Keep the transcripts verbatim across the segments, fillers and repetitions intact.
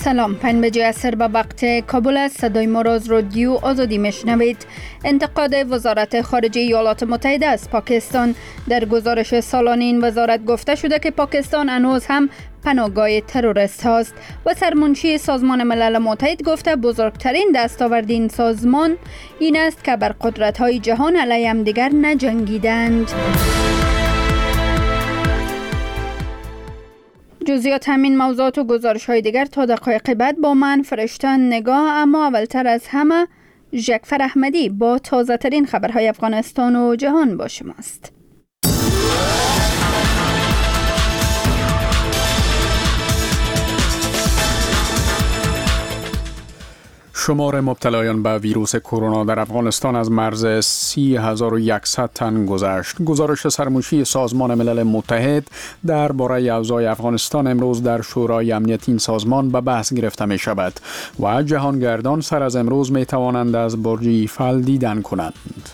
سلام، پنج بجه عصر به وقت کابل است. صدای ما را از رادیو آزادی میشنوید. انتقاد وزارت خارجه ایالات متحده از پاکستان. در گزارش سالانه این وزارت گفته شده که پاکستان هنوز هم پناهگاه تروریست هاست و سرمنشی سازمان ملل متحد گفته بزرگترین دستاورد این سازمان این است که بر قدرت های جهان علیه همدیگر نجنگیدند. جزئیات همین موضوعات و گزارش های دیگر تا دقایق بعد با من فرشته نگاه. اما اولتر از همه ژکفر احمدی با تازه ترین خبرهای افغانستان و جهان با شماست. شمار مبتلایان به ویروس کرونا در افغانستان از مرز سی هزار و صد تن گذشت. گزارش سرمنشی سازمان ملل متحد درباره اوضاع افغانستان امروز در شورای امنیت این سازمان به بحث گرفته می شود و جهانگردان سر از امروز می توانند از برج ایفل دیدن کنند.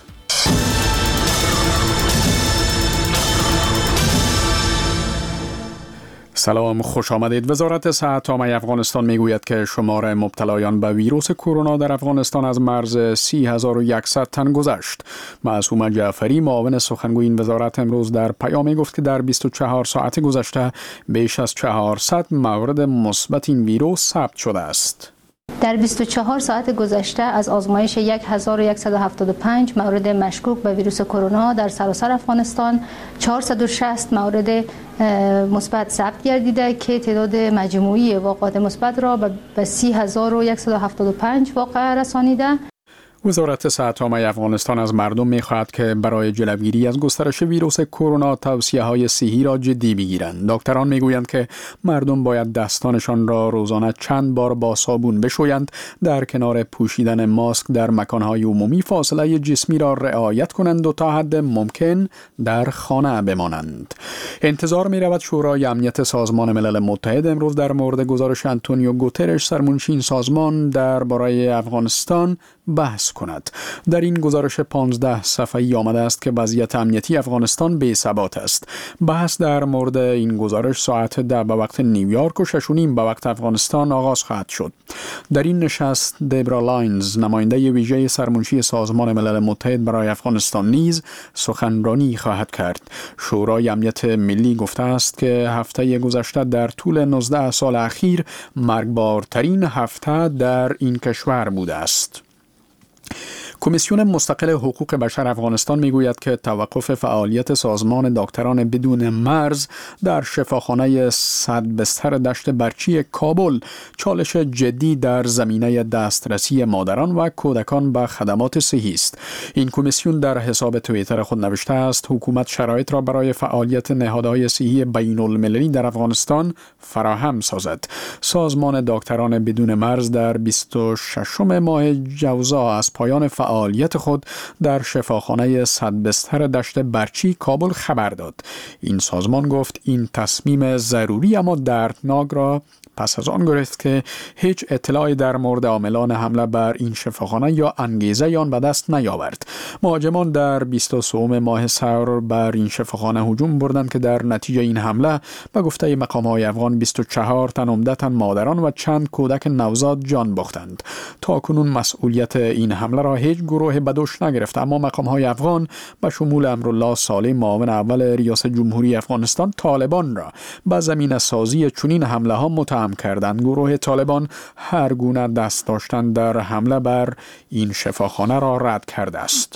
سلام، خوش آمدید. وزارت صحت عامه افغانستان میگوید که شمار مبتلایان به ویروس کرونا در افغانستان از مرز سی هزار و صد تن گذشت. معصومه جعفری معاون سخنگوی این وزارت امروز در پیامی گفت که در بیست و چهار ساعت گذشته بیش از چهارصد مورد مثبت این ویروس ثبت شده است. در بیست و چهار ساعت گذشته از آزمایش هزار و صد و هفتاد و پنج مورد مشکوک به ویروس کرونا در سراسر افغانستان چهارصد و شصت مورد مثبت ثبت گردیده که تعداد مجموعی واقعات مثبت را به سی هزار و صد و هفتاد و پنج واقعه رسانیده. وزارت صحت عامه افغانستان از مردم می‌خواهد که برای جلوگیری از گسترش ویروس کرونا توصیه‌های صحی را جدی بگیرند. دکتران می‌گویند که مردم باید دستانشان را روزانه چند بار با صابون بشویند، در کنار پوشیدن ماسک در مکان‌های عمومی فاصله جسمی را رعایت کنند و تا حد ممکن در خانه بمانند. انتظار می‌رود شورای امنیت سازمان ملل متحد امروز در مورد گزارش آنتونیو گوترش سرمنشی این سازمان درباره افغانستان بحث کند. در این گزارش پانزده صفحه‌ای آمده است که وضعیت امنیتی افغانستان بی‌ثبات است. بحث در مورد این گزارش ساعت ده به وقت نیویورک و شش و نیم به وقت افغانستان آغاز خواهد شد. در این نشست دبرا لاینز نماینده ویژه سرمنشی سازمان ملل متحد برای افغانستان نیز سخنرانی خواهد کرد. شورای امنیت ملی گفته است که هفته گذشته در طول نوزده سال اخیر مرگبارترین هفته در این کشور بوده است. کمیسیون مستقل حقوق بشر افغانستان میگوید که توقف فعالیت سازمان دکتران بدون مرز در شفاخانه صد بستر دشت برچی کابل چالش جدی در زمینه دسترسی مادران و کودکان به خدمات صحی است. این کمیسیون در حساب توییتر خود نوشته است حکومت شرایط را برای فعالیت نهادهای صحی بین المللی در افغانستان فراهم سازد. سازمان دکتران بدون مرز در بیست و ششم ماه جوزا از پایان فعالیت فعالیت خود در شفاخانه صد بستر دشت برچی کابل خبر داد. این سازمان گفت این تصمیم ضروری اما دردناک را پس از آن گرفت که هیچ اطلاعی در مورد عاملان حمله بر این شفاخانه یا انگیزه آن به دست نیاورد. مهاجمان در بیست و سوم ماه سر بر این شفاخانه هجوم بردند که در نتیجه این حمله به گفته مقام‌های افغان بیست و چهار تن عمدتاً مادران و چند کودک نوزاد جان باختند. تا کنون مسئولیت این حمله را هیچ گروه به دوش نگرفت، اما مقام‌های افغان به شمول امرالله صالح معاون اول ریاست جمهوری افغانستان طالبان را به زمینه سازی چنین حمله ها متهم کردند. گروه طالبان هر گونه دست داشتن در حمله بر این شفاخانه را رد کرده است.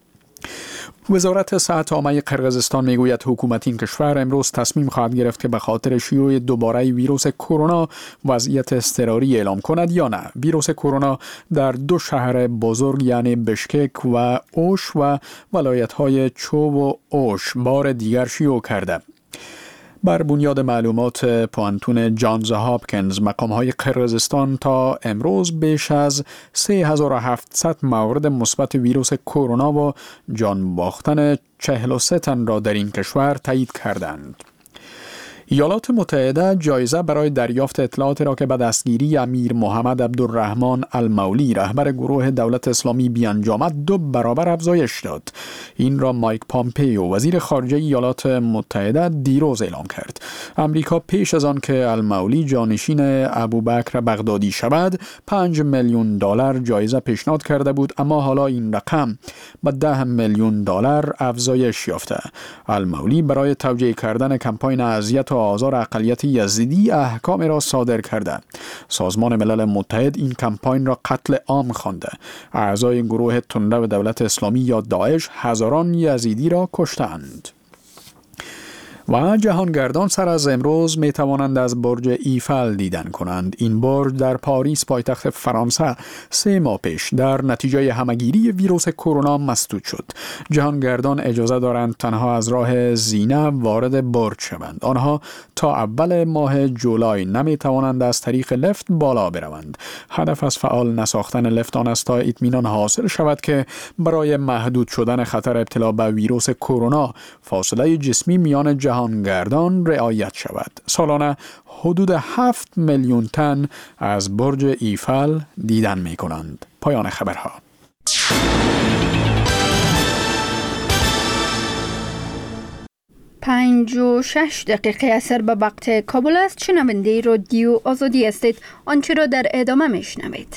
وزارت صحت عامه قرقیزستان میگوید حکومت این کشور امروز تصمیم خواهد گرفت که به خاطر شیوع دوباره ویروس کرونا وضعیت اضطراری اعلام کند یا نه. ویروس کرونا در دو شهر بزرگ یعنی بشکک و اوش و ولایت‌های چو و اوش بار دیگر شیوع کرده. بر بنیاد معلومات پوانتون جانز هاپکینز مقام‌های قرقیزستان تا امروز بیش از سه هزار و هفتصد مورد مثبت ویروس کرونا و جان باختن چهل و سه تن را در این کشور تایید کردند. ایالات متحده جایزه برای دریافت اطلاعاتی را که به دستگیری امیر محمد عبدالرحمن المولی رهبر گروه دولت اسلامی بیانجامد دو برابر افزایش داد. این را مایک پامپیو وزیر خارجه ایالات متحده دیروز اعلام کرد. امریکا پیش از آن که المولی جانشین ابوبکر بغدادی شود پنج میلیون دلار جایزه پیشنهاد کرده بود، اما حالا این رقم به ده میلیون دلار افزایش یافته. المولی برای توجیه کردن کمپاین اذیت و آزار اقلیت یزیدی احکام را صادر کرده. سازمان ملل متحد این کمپاین را قتل عام خوانده. اعضای گروه تندرو و دولت اسلامی یا داعش هزاران یزیدی را کشتند. و جهانگردان سر از امروز می توانند از برج ایفل دیدن کنند. این برج در پاریس پایتخت فرانسه سه ماه پیش در نتیجه همگیری ویروس کرونا مسدود شد. جهانگردان اجازه دارند تنها از راه زینه وارد برج شوند. آنها تا اول ماه جولای نمی توانند از طریق لفت بالا بروند. هدف از فعال نساختن لفت آن است تا اطمینان حاصل شود که برای محدود شدن خطر ابتلا به ویروس کرونا فاصله جسمی میان جهانگردان رعایت شود. سالانه حدود هفت میلیون تن از برج ایفل دیدن می کنند. پایان خبرها. پنج و شش دقیقه اثر به وقت کابل است. شنونده رادیو آزادی هستید. آنچه را در ادامه می شنوید.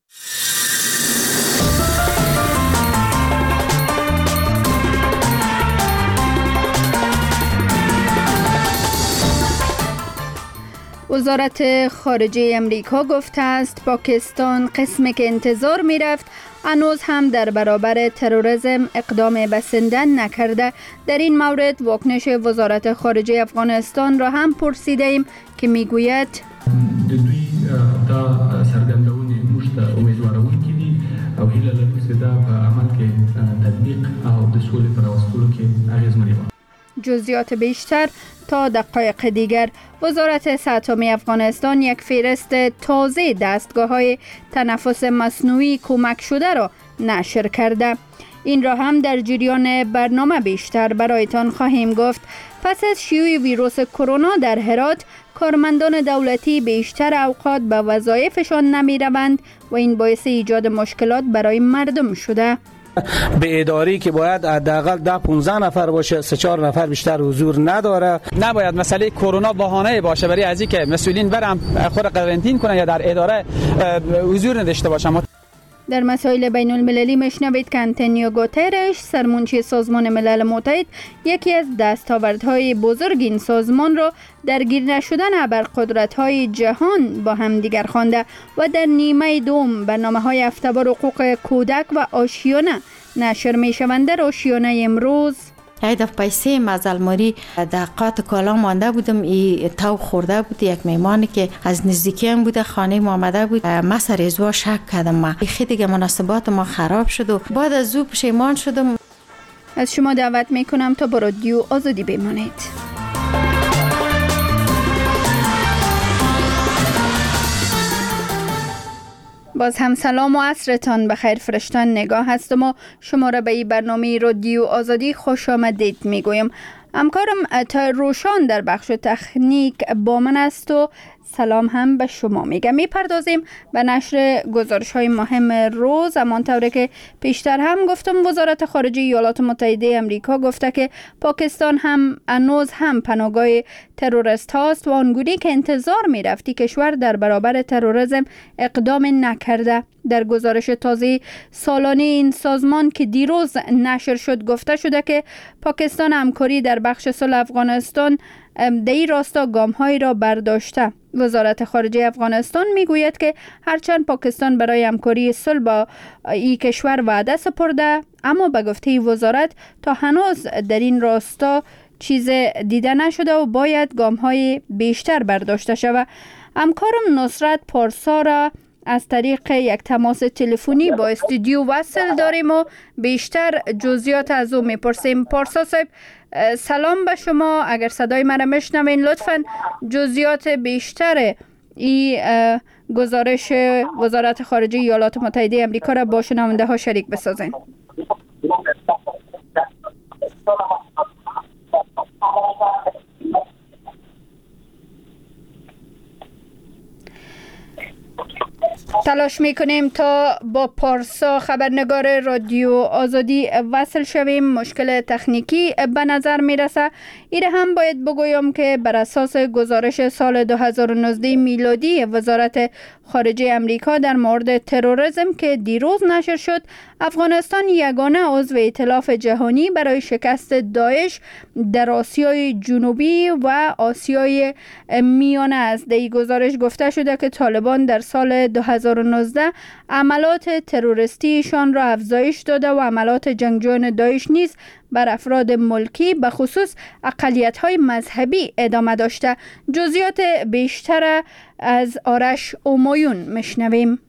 وزارت خارجه امریکا گفته است پاکستان قسمی که انتظار می رفت هنوز هم در برابر تروریسم اقدام بسنده نکرده. در این مورد واکنش وزارت خارجه افغانستان را هم پرسیده ایم که می گوید دوی دا سرګندونه موږ ته امیدوارونکي دي او هیله لرو چې دا په عمل کې تطبیق او د سولې په راوستلو کې اغیزمنه وي. جزئیات بیشتر تا دقایق دیگر. وزارت صحت عامه افغانستان یک فهرست تازه دستگاه‌های تنفس مصنوعی کمک شده را نشر کرده. این را هم در جریان برنامه بیشتر برایتان خواهیم گفت. پس از شیوع ویروس کرونا در هرات، کارمندان دولتی بیشتر اوقات به وظایفشان نمی روند و این باعث ایجاد مشکلات برای مردم شده. به اداری که باید حداقل ده پانزده نفر باشه، سه چهار نفر بیشتر حضور نداره. نباید مسئله کرونا بهانه باشه برای از اینکه مسئولین برم خود قرنطین کنن یا در اداره حضور نداشته باشن. در مسائل بین المللی مشنوید که آنتونیو گوترش سرمنشی سازمان ملل متحد یکی از دستاوردهای بزرگ این سازمان را درگیر نشدن ابرقدرت‌های جهان با هم دیگر خوانده و در نیمه دوم برنامه‌های هفته‌وار حقوق کودک و آشیانه نشر می‌شوند. در آشیانه امروز یک دفعه پیسې مزلماری دقیقات کالا مانده بودم، ای تو خورده بود. یک میمانی که از نزدیکیم بوده خانه ما آمده بود، ما سر ازوا شک کردم. ما خیلی دیگه مناسبات ما خراب شد و بعد از او پشیمان شدم. از شما دعوت میکنم تا با رادیو آزادی بمانید. باز هم سلام و عصرتان بخیر فرشتن نگاه هستم و شما را به این برنامه رادیو آزادی خوش آمدید میگویم. همکارم تا روشان در بخش تکنیک با من است و سلام هم به شما میگم. میپردازیم به نشر گزارش های مهم روز. همانطوری که پیشتر هم گفتم وزارت خارجه ایالات متحده امریکا گفته که پاکستان هم هنوز هم پناهگاه تروریست هاست و آنگونه که انتظار میرفتی کشور در برابر تروریسم اقدام نکرده. در گزارش تازه سالانه این سازمان که دیروز نشر شد گفته شده که پاکستان همکاری در بخش صلح افغانستان در این راستا گام‌هایی را برداشته. وزارت خارجه افغانستان میگوید که هرچند پاکستان برای همکاری صلح با این کشور وعده سپرده، اما به گفته وزارت تا هنوز در این راستا چیز دیده نشده و باید گام‌های بیشتر برداشته شود. همکارم نصرت پارسا را از طریق یک تماس تلفنی با استودیو وصل داریم و بیشتر جزئیات از او میپرسیم. پارسا صاحب سلام به شما. اگر صدای مرا میشنوین لطفاً جزئیات بیشتر این گزارش وزارت خارجه ایالات متحده آمریکا را با شنونده ها شریک بسازین. تلاش میکنیم تا با پارسا خبرنگار رادیو آزادی وصل شویم. مشکل تکنیکی به نظر میرسه. ایره هم باید بگویم که بر اساس گزارش سال دو هزار و نوزده میلادی وزارت خارجه امریکا در مورد تروریسم که دیروز نشر شد، افغانستان یگانه عضو ائتلاف جهانی برای شکست داعش در آسیای جنوبی و آسیای میانه است. در این گزارش گفته شده که طالبان در سال دو هزار و نوزده عملات تروریستیشان را افزایش داده و عملات جنگجویان داعش نیز بر افراد ملکی به خصوص اقلیت‌های مذهبی ادامه داشته. جزئیات بیشتر از آرش اومایون میشنویم.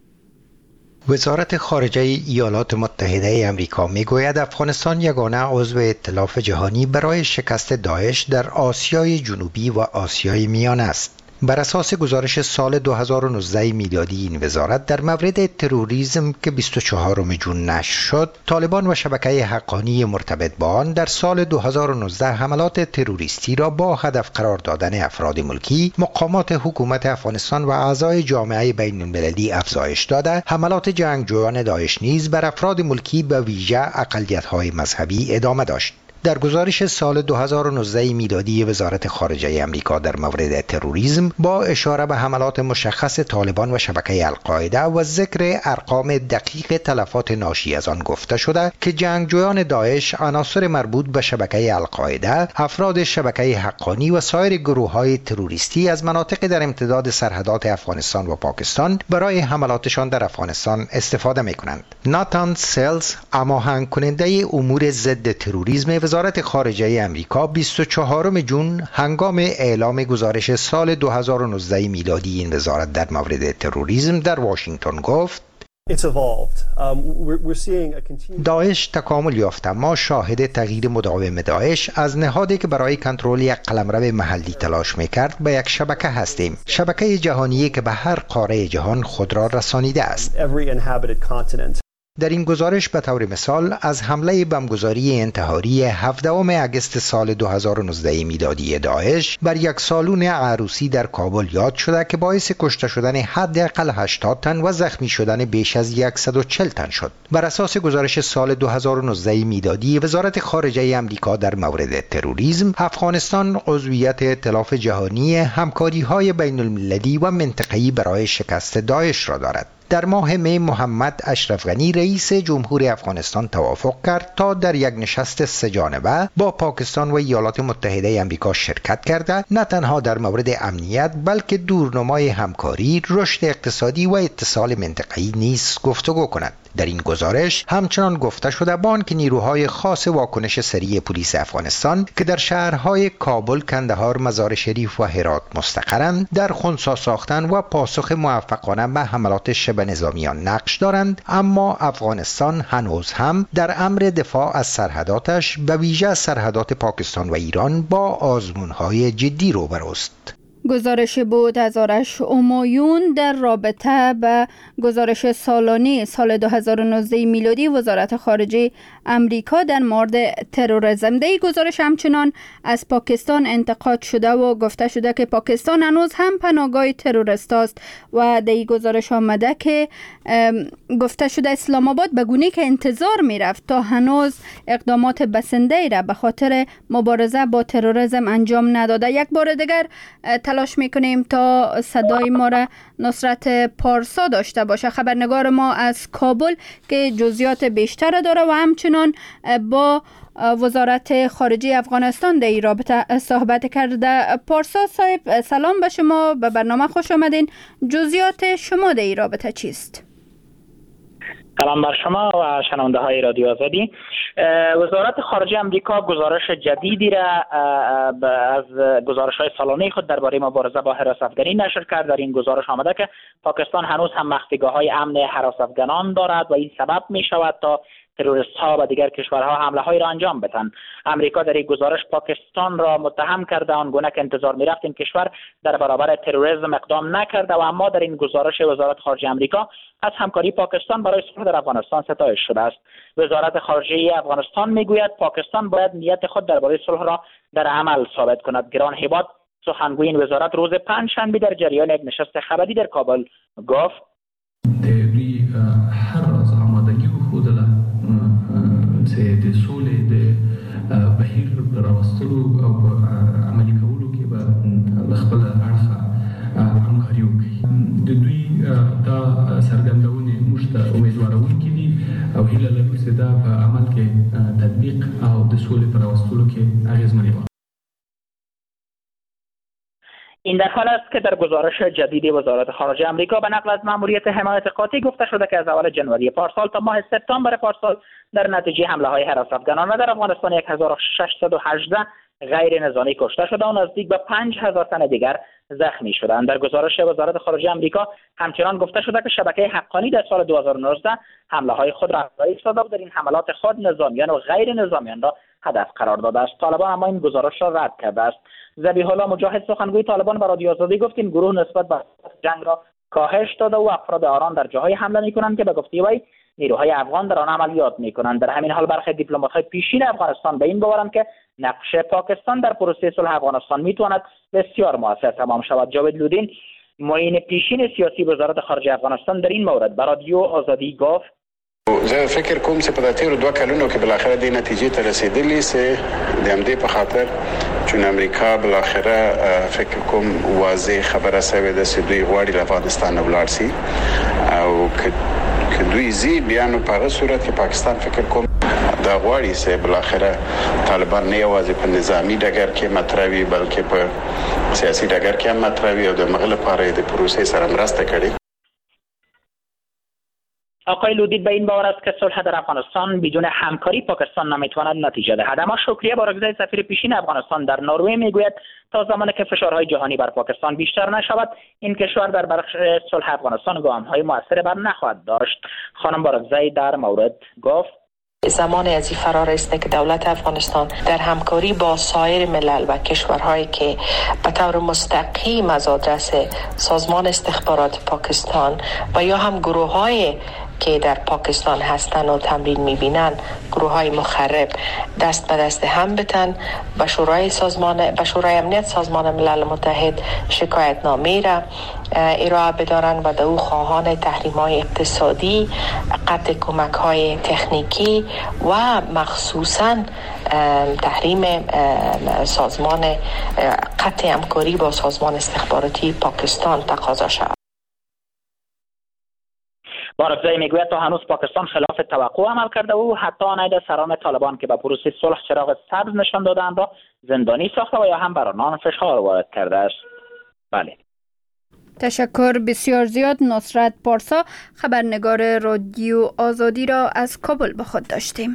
وزارت خارجه ایالات متحده آمریکا میگوید افغانستان یگانه عضو ائتلاف جهانی برای شکست داعش در آسیای جنوبی و آسیای میانه است. بر اساس گزارش سال دو هزار و نوزده میلادی این وزارت در مورد تروریسم که بیست و چهارم ژوئن نشر شد، طالبان و شبکه حقانی مرتبط با آن در سال دو هزار و نوزده حملات تروریستی را با هدف قرار دادن افراد ملکی، مقامات حکومت افغانستان و اعضای جامعه بین المللی افزایش داده، حملات جنگجویان داعش نیز بر افراد ملکی به ویژه اقلیت‌های مذهبی ادامه داشت. در گزارش سال دو هزار و نوزده میلادی وزارت خارجه آمریکا در مورد تروریسم با اشاره به حملات مشخص طالبان و شبکه القاعده و ذکر ارقام دقیق تلفات ناشی از آن گفته شده که جنگجویان داعش، عناصر مربوط به شبکه القاعده، افراد شبکه حقانی و سایر گروه‌های تروریستی از مناطق در امتداد سرحدات افغانستان و پاکستان برای حملاتشان در افغانستان استفاده می‌کنند. ناتان سلز، هماهنگ کننده امور ضد تروریسم وزارت خارجه امریکا، بیست و چهارم ژوئن هنگام اعلام گزارش سال دو هزار و نوزده میلادی این وزارت در مورد تروریسم در واشنگتن گفت: داعش تکامل یافته. ما شاهد تغییر مداوم داعش از نهادی که برای کنترل یک قلمرو محلی تلاش میکرد به یک شبکه هستیم، شبکه جهانی که به هر قاره جهان خود را رسانیده است. در این گزارش به طور مثال از حمله بمبگذاری انتحاری هفدهم اگست سال دو هزار و نوزده میلادی داعش بر یک سالن عروسی در کابل یاد شده که باعث کشته شدن حداقل هشتاد تن و زخمی شدن بیش از صد و چهل تن شد. بر اساس گزارش سال دو هزار و نوزده میلادی وزارت خارجه آمریکا در مورد تروریسم، افغانستان عضویت ائتلاف جهانی همکاری‌های بین المللی و منطقه‌ای برای شکست داعش را دارد. در ماه می محمد اشرف غنی رئیس جمهور افغانستان توافق کرد تا در یک نشست سه جانبه با پاکستان و ایالات متحده آمریکا شرکت کرده، نه تنها در مورد امنیت بلکه دورنمای همکاری، رشد اقتصادی و اتصال منطقه‌ای نیز گفتگو کند. در این گزارش همچنان گفته شده بان که نیروهای خاص واکنش سریع پلیس افغانستان که در شهرهای کابل، کندهار، مزار شریف و هرات مستقرند، در خنثی ساختن و پاسخ موفقانه به حملات شبه نظامیان نقش دارند، اما افغانستان هنوز هم در امر دفاع از سرحداتش به ویژه سرحدات پاکستان و ایران با آزمون‌های جدی روبروست. گزارش بود از آرش اومایون در رابطه به گزارش سالانه سال دو هزار و نوزده میلادی وزارت خارجه امریکا در مورد تروریسم. در این گزارش همچنان از پاکستان انتقاد شده و گفته شده که پاکستان هنوز هم پناهگاه تروریست است و در این گزارش آمده که گفته شده اسلام آباد به گونه که انتظار می رفت تا هنوز اقدامات بسنده ای را به خاطر مبارزه با تروریسم انجام نداده. یک بار دیگر تلاش میکنیم تا صدای ما را نصرت پارسا داشته باشه، خبرنگار ما از کابل که جزئیات بیشتر داره و همچنان با وزارت خارجه افغانستان در این رابطه صحبت کرده. پارسا صاحب سلام به شما، به برنامه خوش آمدین. جزئیات شما در این رابطه چیست؟ سلام بر شما و شنونده های رادیو آزادی. وزارت خارجه امریکا گزارش جدیدی را از گزارش های سالانه خود درباره مبارزه با هراس افغانی نشر کرد. در این گزارش آمده که پاکستان هنوز هم مخفیگاه های امن هراس افغانان دارد و این سبب می شود تا تروریست ها و دیگر کشورها حمله های را انجام بدهند. امریکا در این گزارش پاکستان را متهم کرده آنگونه که انتظار می رفت این کشور در برابر تروریسم اقدام نکرده و اما در این گزارش وزارت خارجه امریکا از همکاری پاکستان برای صلح در افغانستان ستایش شده است. وزارت خارجه افغانستان میگوید پاکستان باید نیت خود درباره صلح را در عمل ثابت کند. گران هیبات، سخنگوی این وزارت، روز پنجشنبه در جریان یک نشست خبری در کابل گفت: دوی هر راز آمادگی وښودله چې د سولې د بهیر په راوستلو او عملي کولو کې به له خپله اړخه همکاري وکړي. د دوی دا څرګندونې موږ ته امیدوارونکي دي او هیله لرو چې دا په عمل کې تطبیق او د سولې په راوستلو کې اغېزمنې وي. این در حال است که در گزارش جدید وزارت خارجه آمریکا به نقل از مأموریت حمایت قاطع گفته شده که از اول جنوری پارسال تا ماه سپتامبر پارسال در نتیجه حمله های هراس افغانان و در افغانستان یک هزار و ششصد و هجده غیر نظامی کشته شده و نزدیک به پنج هزار تن دیگر زخمی شدند. در گزارش وزارت خارجه آمریکا همچنان گفته شده که شبکه حقانی در سال دو هزار و نوزده حمله های خود را افزایش داده و در این حملات خود نظامیان و غیر نظامیان را هدف قرار داده است. طالبان اما این گزارش را رد کرده است. ذبیح الله مجاهد سخنگوی طالبان به رادیو آزادی گفت این گروه نسبت به جنگ را کاهش داده و افراد آران در جاهای حمله می‌کنند که به گفته وی نیروهای افغان در آن عملیات می‌کنند. در همین حال برخی دیپلمات‌های پیشین افغانستان به این باورند که نقش پاکستان در پروسه صلح افغانستان می‌تواند بسیار مؤثر تمام شود. جاوید لودین معین پیشین سیاسی وزارت خارجه افغانستان در این مورد به رادیو آزادی گفت زه فکر کوم چې په دې تیرو دوه کلونو کې بلاخره د نتیجې ته رسیدلی سي د همدې په خاطر چې امریکا بلاخره فکر کوم واضح خبره سوي ده چې دوی غواړي له افغانستان ولاړ شي او که دوی زی بیان په هغه صورت کې پاکستان فکر کوم دا غواړي چې بلاخره طالبان نه یوازې په نظامی ډګر کې مطرح وي بلکې په سیاسي ډګر کې هم مطرح وي او د مغل لپاره د پروسې سره مرسته کوي. آقای لودید به این باور است که صلح در افغانستان بدون همکاری پاکستان نمیتواند نتیجه دهد. اما شکریه بارگزای سفیر پیشین افغانستان در نروژ میگوید تا زمانی که فشارهای جهانی بر پاکستان بیشتر نشود این کشور در بخش صلح افغانستان گام‌های موثر بر نخواهد داشت. خانم بارگزای در مورد گفت زمان از این فرار است که دولت افغانستان در همکاری با سایر ملل و کشورهایی که به طور مستقیم از آدرس سازمان استخبارات پاکستان و یا هم گروه‌های که در پاکستان هستند و تمرین می‌بینند گروه‌های مخرب دست به دست هم بتن به شورای سازمان به شورای امنیت سازمان ملل متحد شکایتنامه را ارائه بدارن و در او خواهان تحریم‌های اقتصادی، قطع کمک‌های تکنیکی و مخصوصاً تحریم سازمان قطع همکاری با سازمان استخباراتی پاکستان تقاضا شود. بارگزای میگوید تا هنوز پاکستان خلاف توقع عمل کرده و حتی آنها سران طالبان که به پروسه صلح چراغ سبز نشان دادند را زندانی ساخته و یا هم بر آنان فشار وارد کرده است. بله. تشکر بسیار زیاد. نصرت پارسا خبرنگار رادیو آزادی را از کابل به خود داشتیم.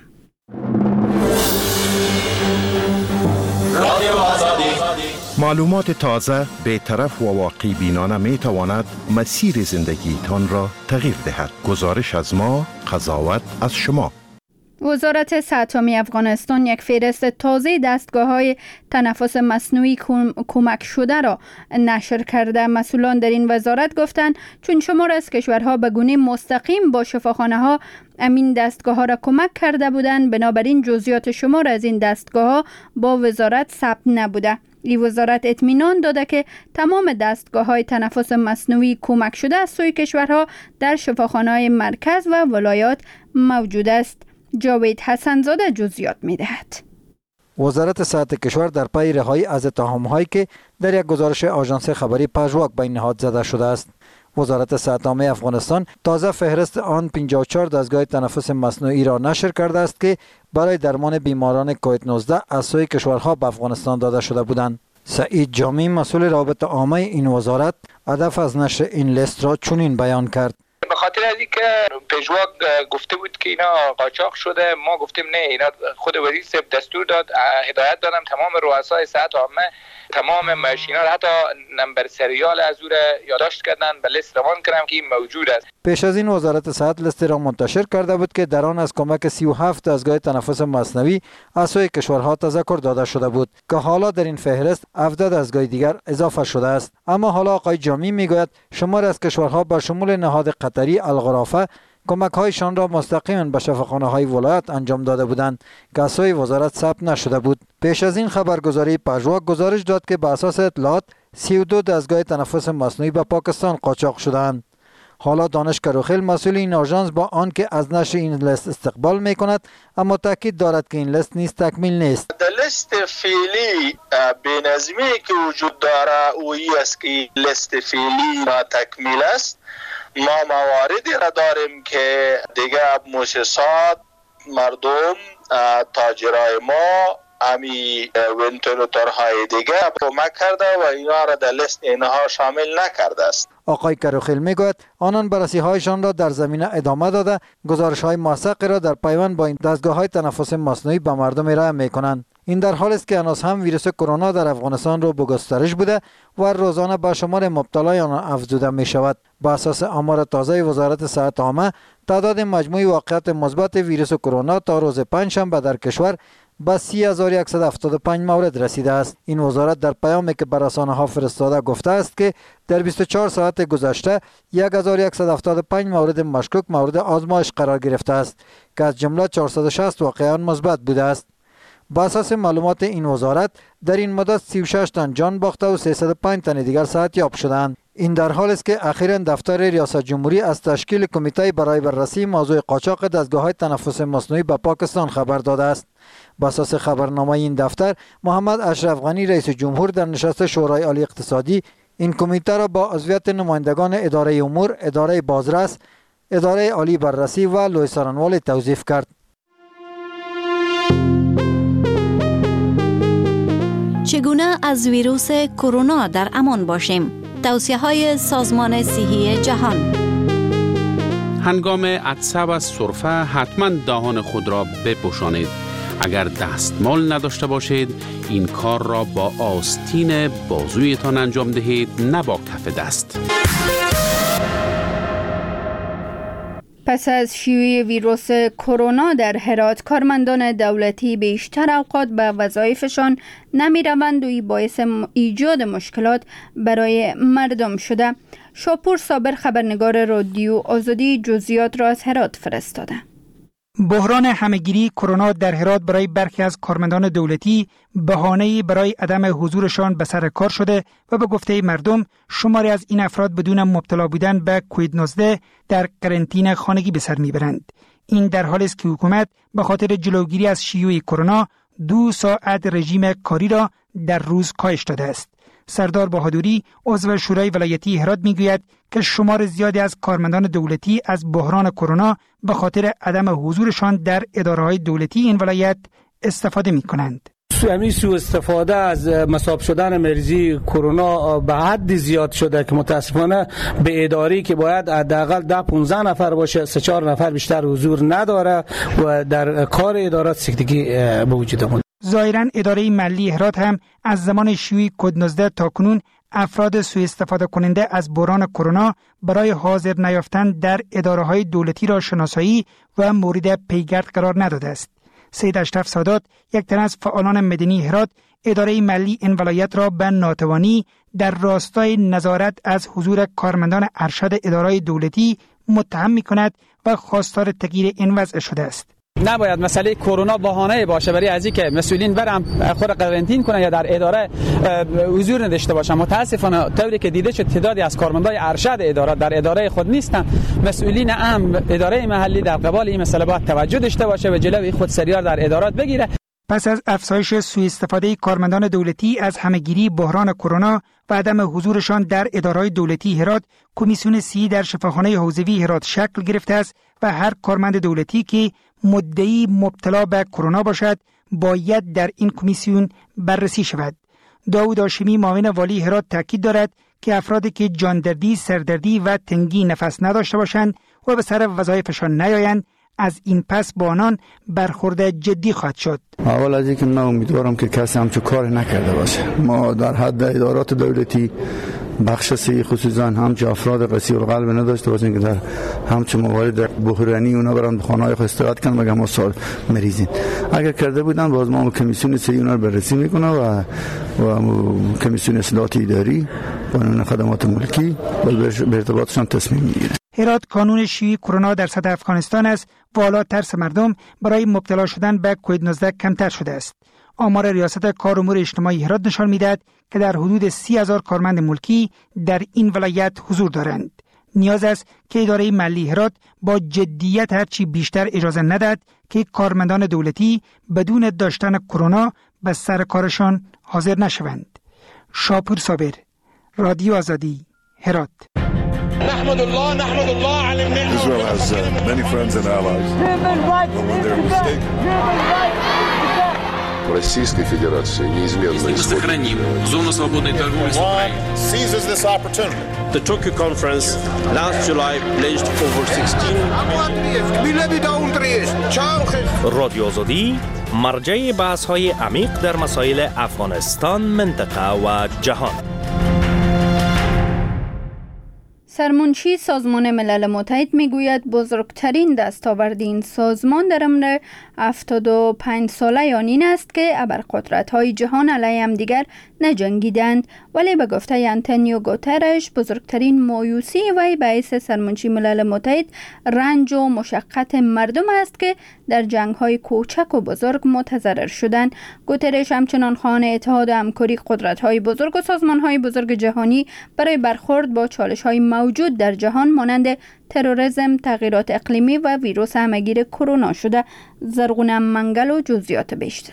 رادیو آزادی معلومات تازه، بی‌طرف و واقع بینانه می تواند مسیر زندگی تان را تغییر دهد. گزارش از ما، قضاوت از شما. وزارت صحت عامه افغانستان یک فهرست تازه دستگاه‌های تنفس مصنوعی کمک شده را نشر کرده. مسئولان در این وزارت گفتند چون شمار از کشورها به گونه مستقیم با شفاخانه‌ها امین دستگاه‌ها را کمک کرده بودند، بنابراین جزئیات شمار از این دستگاه‌ها با وزارت ثبت نبوده. این وزارت اطمینان داده که تمام دستگاه‌های تنفس مصنوعی کمک شده از سوی کشورها در شفاخانه‌های مرکز و ولایات موجود است. جاوید حسن‌زاده جزئیات می‌دهد. وزارت صحت کشور در پی رهایی از اتهام‌هایی که در یک گزارش آژانس خبری پژواک به این نهاد زده شده است. وزارت صحت عامه افغانستان تازه فهرست آن پنجاه و چهار دستگاه تنفس مصنوعی را نشر کرده است که برای درمان بیماران کووید نوزده از سوی کشورها به افغانستان داده شده بودند. سعید جامی مسئول روابط عامه این وزارت هدف از نشر این لیست را چنین بیان کرد: به خاطر از اینکه پژواک گفته بود که اینا قاچاق شده، ما گفتیم نه، اینا خود وزیر صاحب دستور داد، هدایت دادم تمام رؤسای صحت عامه، تمام ماشینا را حتی نمبر سریال از او را یادداشت کردن، به لیست روان کردم که این موجود است. پیش از این وزارت صحت لیست را منتشر کرده بود که در آن از کمک سی و هفت دستگاه تنفس مصنوعی از سوی کشورها تذکر داده شده بود که حالا در این فهرست هفده دستگاه دیگر اضافه شده است. اما حالا آقای جامی میگوید شمار از کشورها به شمول نهاد قطری الغرافه کمک‌هایشان را مستقیما به شفاخانه‌های ولایت انجام داده بودند که از سوی وزارت ثبت نشده بود. پیش از این خبرگزاری پژواک گزارش داد که بر اساس اطلاعات سی و دو دستگاه تنفس مصنوعی به پاکستان قاچاق شدند. حالا دانش کروخیل مسئول این آژانس با آنکه از نشر این لیست استقبال میکند، اما تاکید دارد که این لیست نیز تکمیل نیست. لیست فعلی بینظمی که وجود داره اویی است که لیست فعلی ناتکمیل است. ما مواردی را داریم که دیگه مؤسسات، مردم، تاجرای ما، امی ونتولاتورهای دیگه کمک کرده و اینا را در لیست اینها شامل نکرده است. آقای کروخیل میگوید آنان بررسی هایشان را در زمینه ادامه داده، گزارش های موثق را در پیوند با این دستگاه های تنفس مصنوعی به مردم ارائه میکنند. این در حالی است که هنوز هم ویروس کرونا در افغانستان رو به گسترش بوده و روزانه به شمار مبتلایان افزوده می شود. با اساس آمار تازه وزارت صحت عامه، تعداد مجموعی واقعات مثبت ویروس کرونا تا روز پنجشنبه در کشور به سی هزار و صد و هفتاد و پنج مورد رسیده است. این وزارت در پیامی که بر رسانه‌ها فرستاده گفته است که در بیست و چهار ساعت گذشته یک هزار و صد و هفتاد و پنج مورد مشکوک مورد آزمایش قرار گرفته است که از جمله چهارصد و شصت واقعا مثبت بوده است. با اساس معلومات این وزارت در این مدت سی و شش تن جان باخته و سیصد و پنج تن دیگر صحتیاب شدند. این در حالی است که اخیراً دفتر ریاست جمهوری از تشکیل کمیته برای بررسی موضوع قاچاق دستگاه‌های تنفس مصنوعی به پاکستان خبر داده است. با اساس خبرنامه این دفتر، محمد اشرف غنی رئیس جمهور در نشست شورای عالی اقتصادی این کمیته را با عضویت نمایندگان اداره امور، اداره بازرس، اداره عالی بررسی و لوی سرانوال توصیف کرد. چگونه از ویروس کرونا در امان باشیم؟ توصیه های سازمان صحی جهان. هنگام عطسه و سرفه حتما دهان خود را بپوشانید. اگر دستمال نداشته باشید، این کار را با آستین بازویتان انجام دهید، نه با کف دست. پس از شیوع ویروس کرونا در هرات، کارمندان دولتی بیشتر اوقات به وظایفشان نمی روند و این باعث ایجاد مشکلات برای مردم شده. شاپور صابر خبرنگار رادیو آزادی جزئیات را از هرات فرستاده. بحران همهگیری کرونا در هرات برای برخی از کارمندان دولتی بهانه‌ای برای عدم حضورشان به سر کار شده و به گفته مردم شماری از این افراد بدون مبتلا بودن به کووید نوزده در قرنطینه خانگی به سر میبرند. این در حالی است که حکومت به خاطر جلوگیری از شیوع کرونا دو ساعت رژیم کاری را در روز کاهش داده است. سردار بهادری عضو شورای ولایتی هرات میگوید که شمار زیادی از کارمندان دولتی از بحران کرونا به خاطر عدم حضورشان در اداره‌های دولتی این ولایت استفاده می‌کنند. همین سوء استفاده از مصاب شدن مریضی کرونا به حد زیاد شده که متاسفانه به اداری که باید حداقل ده پانزده نفر باشه، سه چهار نفر بیشتر حضور نداره و در کار ادارات سکتگی به وجود آمده. ظاهراً اداره ملی هرات هم از زمان شیوع کووید نوزده تا کنون افراد سوء استفاده کننده از بحران کرونا برای حاضر نیافتن در اداره‌های دولتی را شناسایی و مورد پیگرد قرار نداده است. سید اشرف سادات، یک تن از فعالان مدنی هرات، اداره ملی این ولایت را به ناتوانی در راستای نظارت از حضور کارمندان ارشد اداره‌های دولتی متهم می‌کند و خواستار تغییر این وضع شده است. نباید مسئله کرونا بهانه باشه برای از اینکه مسئولین برم خود قرنطین کنن یا در اداره حضور نداشته باشن. متاسفانه طوری که دیده شد تعدادی از کارمندان ارشد اداره در اداره خود نیستن. مسئولین ام اداره محلی در قبال این مسئله باید توجه داشته باشه و جلوی خودسری‌ها در ادارات بگیره. پس از افزایش سوء استفاده کارمندان دولتی از همهگیری بحران کرونا و عدم حضورشان در اداره‌های دولتی هرات، کمیسیون سی در شفاخانه حوزوی هرات شکل گرفته است و هر کارمند دولتی که مدعی مبتلا به کرونا باشد باید در این کمیسیون بررسی شود. داوود هاشمی معاون والی هرات تاکید دارد که افرادی که جاندردی، سردردی و تنگی نفس نداشته باشند و به سر وظایفشان نیایند، از این پس با آنان برخورد جدی خواهد شد. اول از اینکه من امیدوارم که کسی همچون کار نکرده باشه. ما در حد ادارات دولتی بخش سی خصوصا همچون افراد قصیر القلب نداشته باشیم که در همچون موارد بحرانی اونا برن خانه‌های خود استراحت کنن مگه ما سال مریضین. اگر کرده بودن باز ما کمیسیون سی اونا رو بررسی میکنه و و کمیسیون اصلاحات اداری قانون خدمات ملکی به ارتباطشان تصمیم میگیره. هرات کانون شیوع کرونا در سطح افغانستان است و حالا ترس مردم برای مبتلا شدن به کووید نوزده کمتر شده است. آمار ریاست کار امور اجتماعی هرات نشان می‌دهد که در حدود سی هزار کارمند ملکی در این ولایت حضور دارند. نیاز است که اداره ملی هرات با جدیت هرچی بیشتر اجازه ندهد که کارمندان دولتی بدون داشتن کرونا به سر کارشان حاضر نشوند. شاپور صابر، رادیو آزادی، هرات. نحمد الله نحمد الله على النعمة. Israel has uh, many friends and allies. But when they're mistaken. Российской Федерации неизменно мы сохраним зону свободной торговли с Украиной. Seizes this opportunity. The Tokyo conference last July pledged over sixteen. رادیو آزادی مرجع بحث‌های عمیق در مسائل افغانستان، منطقه و جهان. سرمنشی سازمان ملل متحد میگوید بزرگترین دستاورد این سازمان در عمر هفتاد و پنج ساله آن این است که ابرقدرت‌های جهان علیه همدیگر نجنگیدند، ولی به گفته آنتونیو گوترش بزرگترین مایوسی وی به حیث سرمنشی ملل متحد رنج و مشقت مردم است که در جنگ‌های کوچک و بزرگ متضرر شدند. گوترش همچنان خواهان اتحاد و همکاری قدرت‌های بزرگ و سازمان‌های بزرگ جهانی برای برخورد با چالش‌های موجود در جهان مانند تروریسم، تغییرات اقلیمی و ویروس همه‌گیر کرونا شده. زرغون منگل و جزئیات بیشتر.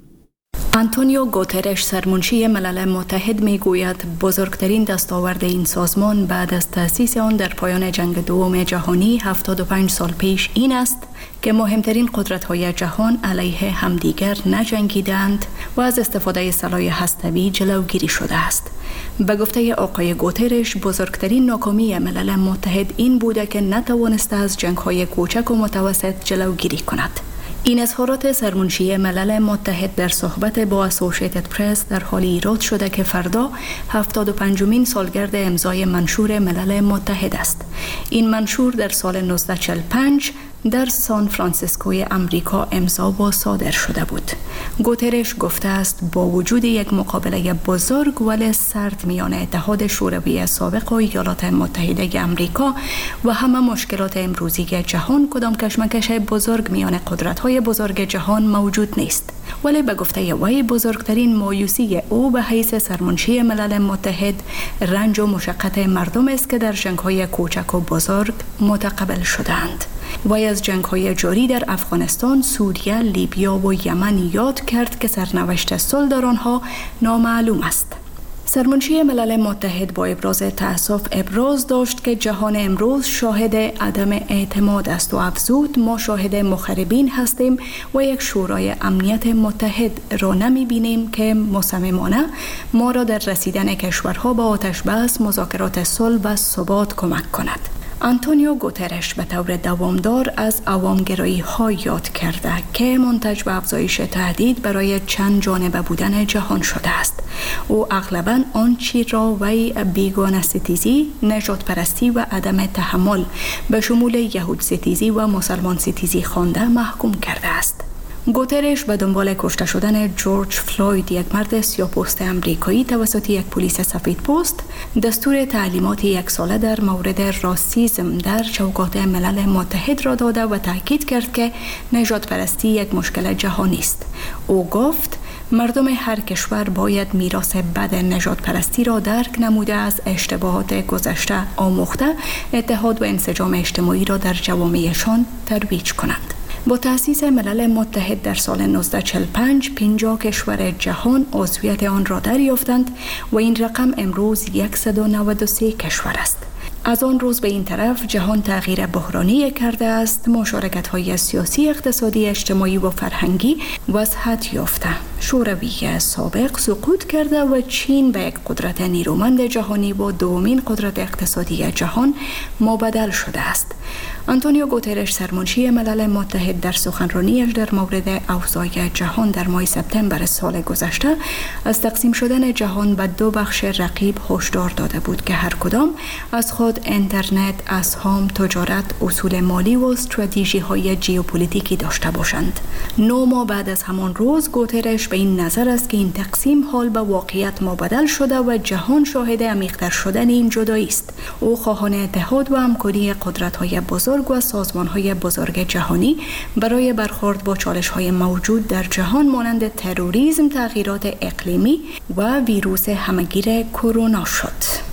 آنتونیو گوترش سرمنشی ملل متحد می گوید بزرگترین دستاورد این سازمان بعد از تأسیس آن در پایان جنگ دوم جهانی هفتاد و پنج سال پیش این است که مهمترین قدرت‌های جهان علیه همدیگر نجنگیدند و از استفاده سلاح هسته‌ای جلوگیری شده است. به گفته آقای گوترش بزرگترین ناکامی ملل متحد این بوده که نتوانسته از جنگ‌های کوچک و متوسط جلوگیری کند. این اظهارات سرمنشی ملل متحد در صحبت با اسوسییتد پرس در حال ایراد شده که فردا هفتاد و پنجمین سالگرد امضای منشور ملل متحد است. این منشور در سال نوزده چهل و پنج در سان فرانسیسکوی امریکا امضا و صادر شده بود. گوترش گفته است با وجود یک مقابله بزرگ ولی سرد میان اتحاد شوروی سابق و ایالات متحده امریکا و همه مشکلات امروزی جهان، کدام کشمکش بزرگ میان قدرت‌های بزرگ جهان موجود نیست. ولی به گفته وی بزرگترین مایوسی او به حیث سرمنشی ملل متحد رنج و مشقت مردم است که در جنگ‌های کوچک و بزرگ متقبل شدند. وی از جنگ‌های جاری در افغانستان، سوریه، لیبیا و یمن یاد کرد که سرنوشت صلح در آنها نامعلوم است. سرمنشی ملل متحد با ابراز تأسف ابراز داشت که جهان امروز شاهد عدم اعتماد است و افزود ما شاهد مخربین هستیم و یک شورای امنیت متحد را نمی بینیم که مصممانه ما را در رسیدن کشورها به آتش بس، مذاکرات صلح و ثبات کمک کند. آنتونیو گوترش به طور دوامدار از عوامگرایی ها یاد کرده که منتج به افزایش تهدید برای چند جانبه بودن جهان شده است. او اغلباً آنچه را وی بیگانه ستیزی، نژاد پرستی و عدم تحمل به شمول یهود ستیزی و مسلمان ستیزی خوانده محکوم کرده است. گوترش به دنبال کشته شدن جورج فلوید، یک مرد سیاه‌پوست آمریکایی توسط یک پلیس سفیدپوست، دستور تعلیمات یک ساله در مورد راسیسم در چوکات ملل متحد را داده و تاکید کرد که نژاد پرستی یک مشکل جهانی است. او گفت مردم هر کشور باید میراث بد نژاد پرستی را درک نموده از اشتباهات گذشته آموخته اتحاد و انسجام اجتماعی را در جوامعشان ترویج کنند. با تأسیس ملل متحد در سال نوزده چهل و پنج پنجاه کشور جهان عضویت آن را دریافتند و این رقم امروز صد و نود و سه کشور است. از آن روز به این طرف جهان تغییر بحرانی کرده است. مشارکت‌های سیاسی، اقتصادی، اجتماعی و فرهنگی وسعت یافته. شوروی سابق سقوط کرده و چین به یک قدرت نیرومند جهانی و دومین قدرت اقتصادی جهان مبدل شده است. آنتونیو گوترش سرمنشی ملل متحد در سخنرانیش در مورد اوضاع جهان در ماه سپتامبر سال گذشته از تقسیم شدن جهان به دو بخش رقیب هشدار داده بود که هر کدام از خود اینترنت، اسهام، تجارت، اصول مالی و استراتژی های ژئوپلیتیکی داشته باشند. نو ماه بعد از همان روز گوترش به این نظر است که این تقسیم حال به واقعیت مبدل شده و جهان شاهد عمیق‌تر شدن این جدایی است. او خواهان اتحاد و همکاری قدرت‌های بزرگ و سازمان‌های بزرگ جهانی برای برخورد با چالش‌های موجود در جهان مانند تروریسم، تغییرات اقلیمی و ویروس همه‌گیر کرونا شد.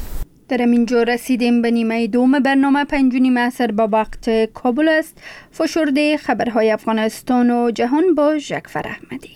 در اینجا رسیدیم به نیمه دوم برنامه. پنج و نیم عصر با وقت کابل است. فشرده خبرهای افغانستان و جهان با جعفر احمدی.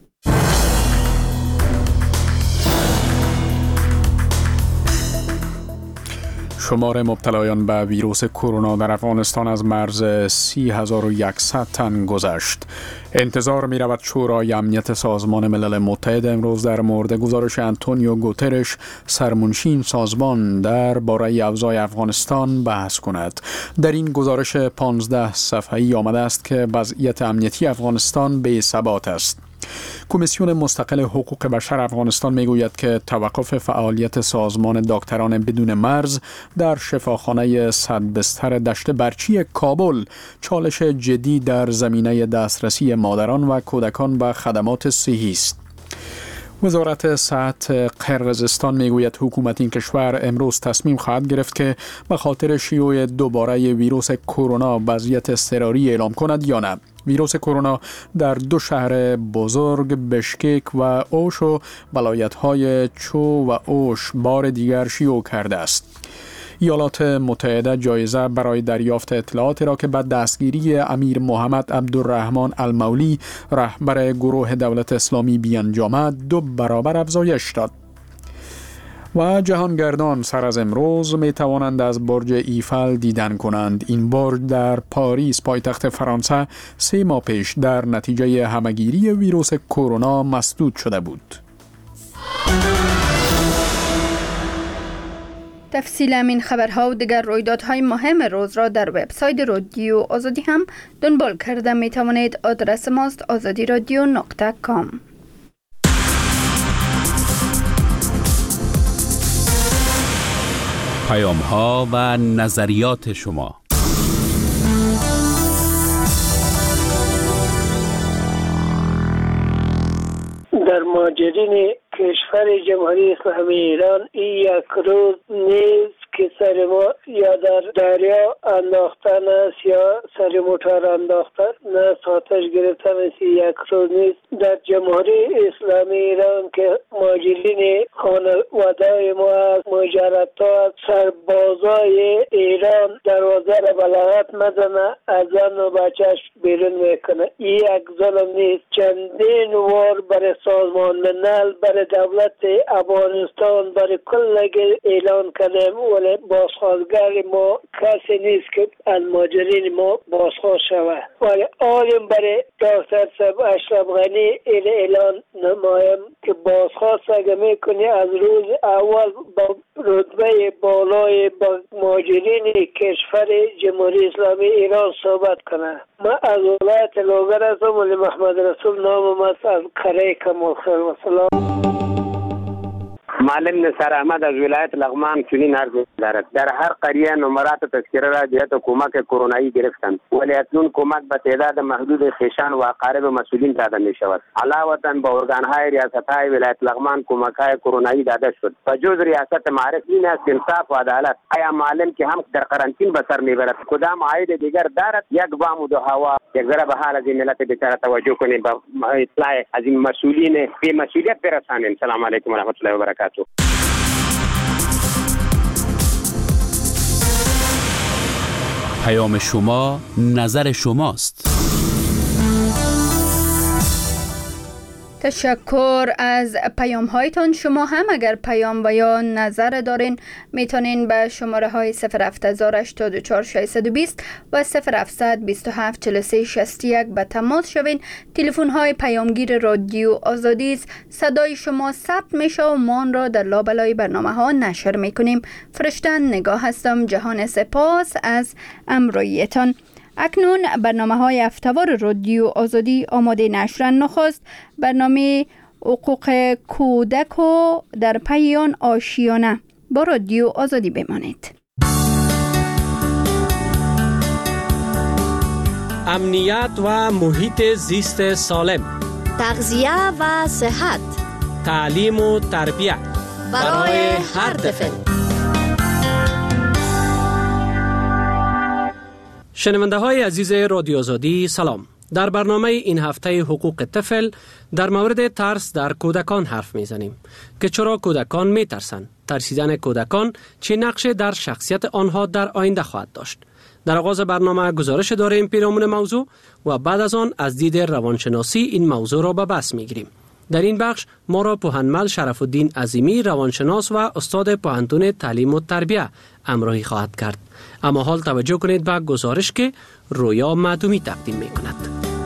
شمار مبتلایان به ویروس کرونا در افغانستان از مرز سی هزار و صد تن گذشت. انتظار می رود شورای امنیت سازمان ملل متحد امروز در مورد گزارش آنتونیو گوترش سرمنشی این سازمان در باره اوضاع افغانستان بحث کند. در این گزارش پانزده صفحه‌ای آمده است که وضعیت امنیتی افغانستان به ثبات است. کمیسیون مستقل حقوق بشر افغانستان میگوید که توقف فعالیت سازمان دکتران بدون مرز در شفاخانه صد بستر دشت برچی کابل چالش جدی در زمینه دسترسی مادران و کودکان به خدمات صحی است. وزارت صحت قرقیزستان میگوید حکومت این کشور امروز تصمیم خواهد گرفت که به خاطر شیوع دوباره ویروس کرونا وضعیت اضطراری اعلام کند یا نه. ویروس کرونا در دو شهر بزرگ بشکک و اوش و ولایت‌های چو و اوش بار دیگر شیوع کرده است. ایالات متحده جایزه برای دریافت اطلاعاتی را که بعد دستگیری امیر محمد عبدالرحمن المولی رهبر گروه دولت اسلامی بیانجامد دو برابر افزایش داد. و جهانگردان سر از امروز می توانند از برج ایفل دیدن کنند. این برج در پاریس پایتخت فرانسه سه ماه پیش در نتیجه همهگیری ویروس کرونا مسدود شده بود. تفصیل این خبرها و دیگر رویدادهای مهم روز را در وبسایت رادیو آزادی هم دنبال کرده می توانید. آدرس ماست آزادی رادیو نقطه کام. پیام ها و نظریات شما. در ماجرین کشور جمهوری اسلامی ایران این یک روز نیست که سر ما یا در دریا انداختن است یا سر موتور انداختن، نه آتش گرفتن است. یک روز نیست در جمهوری اسلامی ایران که ماجرین خانواده ما از مجردات سربازای ایران دروازه را بلاغت مزنه از زن و بچهش بیرون میکنه. این یک ظلم نیست. چندین وار برای سازمان ملل، برای دولت افغانستان، برای کل اعلان کردیم ولی بازخواستگر ما کسی نیست که از ماجرین ما بازخواست شود. ولی آلیم برای دکتر صاحب اشرف غنی این اعلان نمایم که بازخواست اگه میکنی از روز اول با رتبه بالای با ماجرین کشور جمهوری اسلامی ایران صحبت کنه. ما از ولایت لوگر هستم ولی محمد رسول نامم است از کره کمال خیر و سلام. معلم نصر احمد از ولایت لغمان چنین عرض دارد. در هر قریه نمرات تذکره را جهت کمک کرونایی گرفتند ولی اکنون کمک به تعداد محدود خویشان و اقارب مسئولین داده می شود. علاوه به ارگانهای ریاستهای ولایت لغمان کمک‌های کرونایی داده شد. و جز ریاست معرف این است انصاف و عدالت. آیا معلم که هم در قرنطین به سر میبرد کدام عاید دیگر دارد؟ یک بام و دو هوا. یک ذره به حال از این ملت بیچاره توجه کنیم، به اطلاع از این مسئولین به مسئولیت برسانیم. سلام علیکم و رحمت الله و برکاته. پیام شما نظر شماست. تشکر از پیام هایتان. شما هم اگر پیام و یا نظر دارین میتونین به شماره های صفر هفت هشتاد و چهار ششصد و بیست و صفر هفت دو هفت چهل و سه شصت و یک به تماس شوین. تلفن های پیامگیر رادیو آزادی است. صدای شما ثبت میشه و ما آن را در لابلای برنامه ها نشر میکنیم. فرشتن نگاه هستم. جهان سپاس از امرویتان. اکنون برنامه های هفته‌وار رادیو آزادی آماده نشرن. نخست برنامه حقوق کودک و در پی آن آشیانه. با رادیو آزادی بمانید. امنیت و محیط زیست سالم، تغذیه و صحت، تعلیم و تربیت برای هر طفل. شنونده های عزیز رادیو آزادی سلام. در برنامه این هفته حقوق طفل در مورد ترس در کودکان حرف میزنیم که چرا کودکان میترسند، ترسیدن کودکان چه نقش در شخصیت آنها در آینده خواهد داشت. در آغاز برنامه گزارش داریم پیرامون موضوع و بعد از آن از دید روانشناسی این موضوع را به بحث میگیریم. در این بخش ما را پوهنمل شرف الدین عظیمی روانشناس و استاد پوهنتون تعلیم و تربیت همراهی خواهد کرد. اما حال توجه کنید به گزارش که رویا معدومی تقدیم می کند.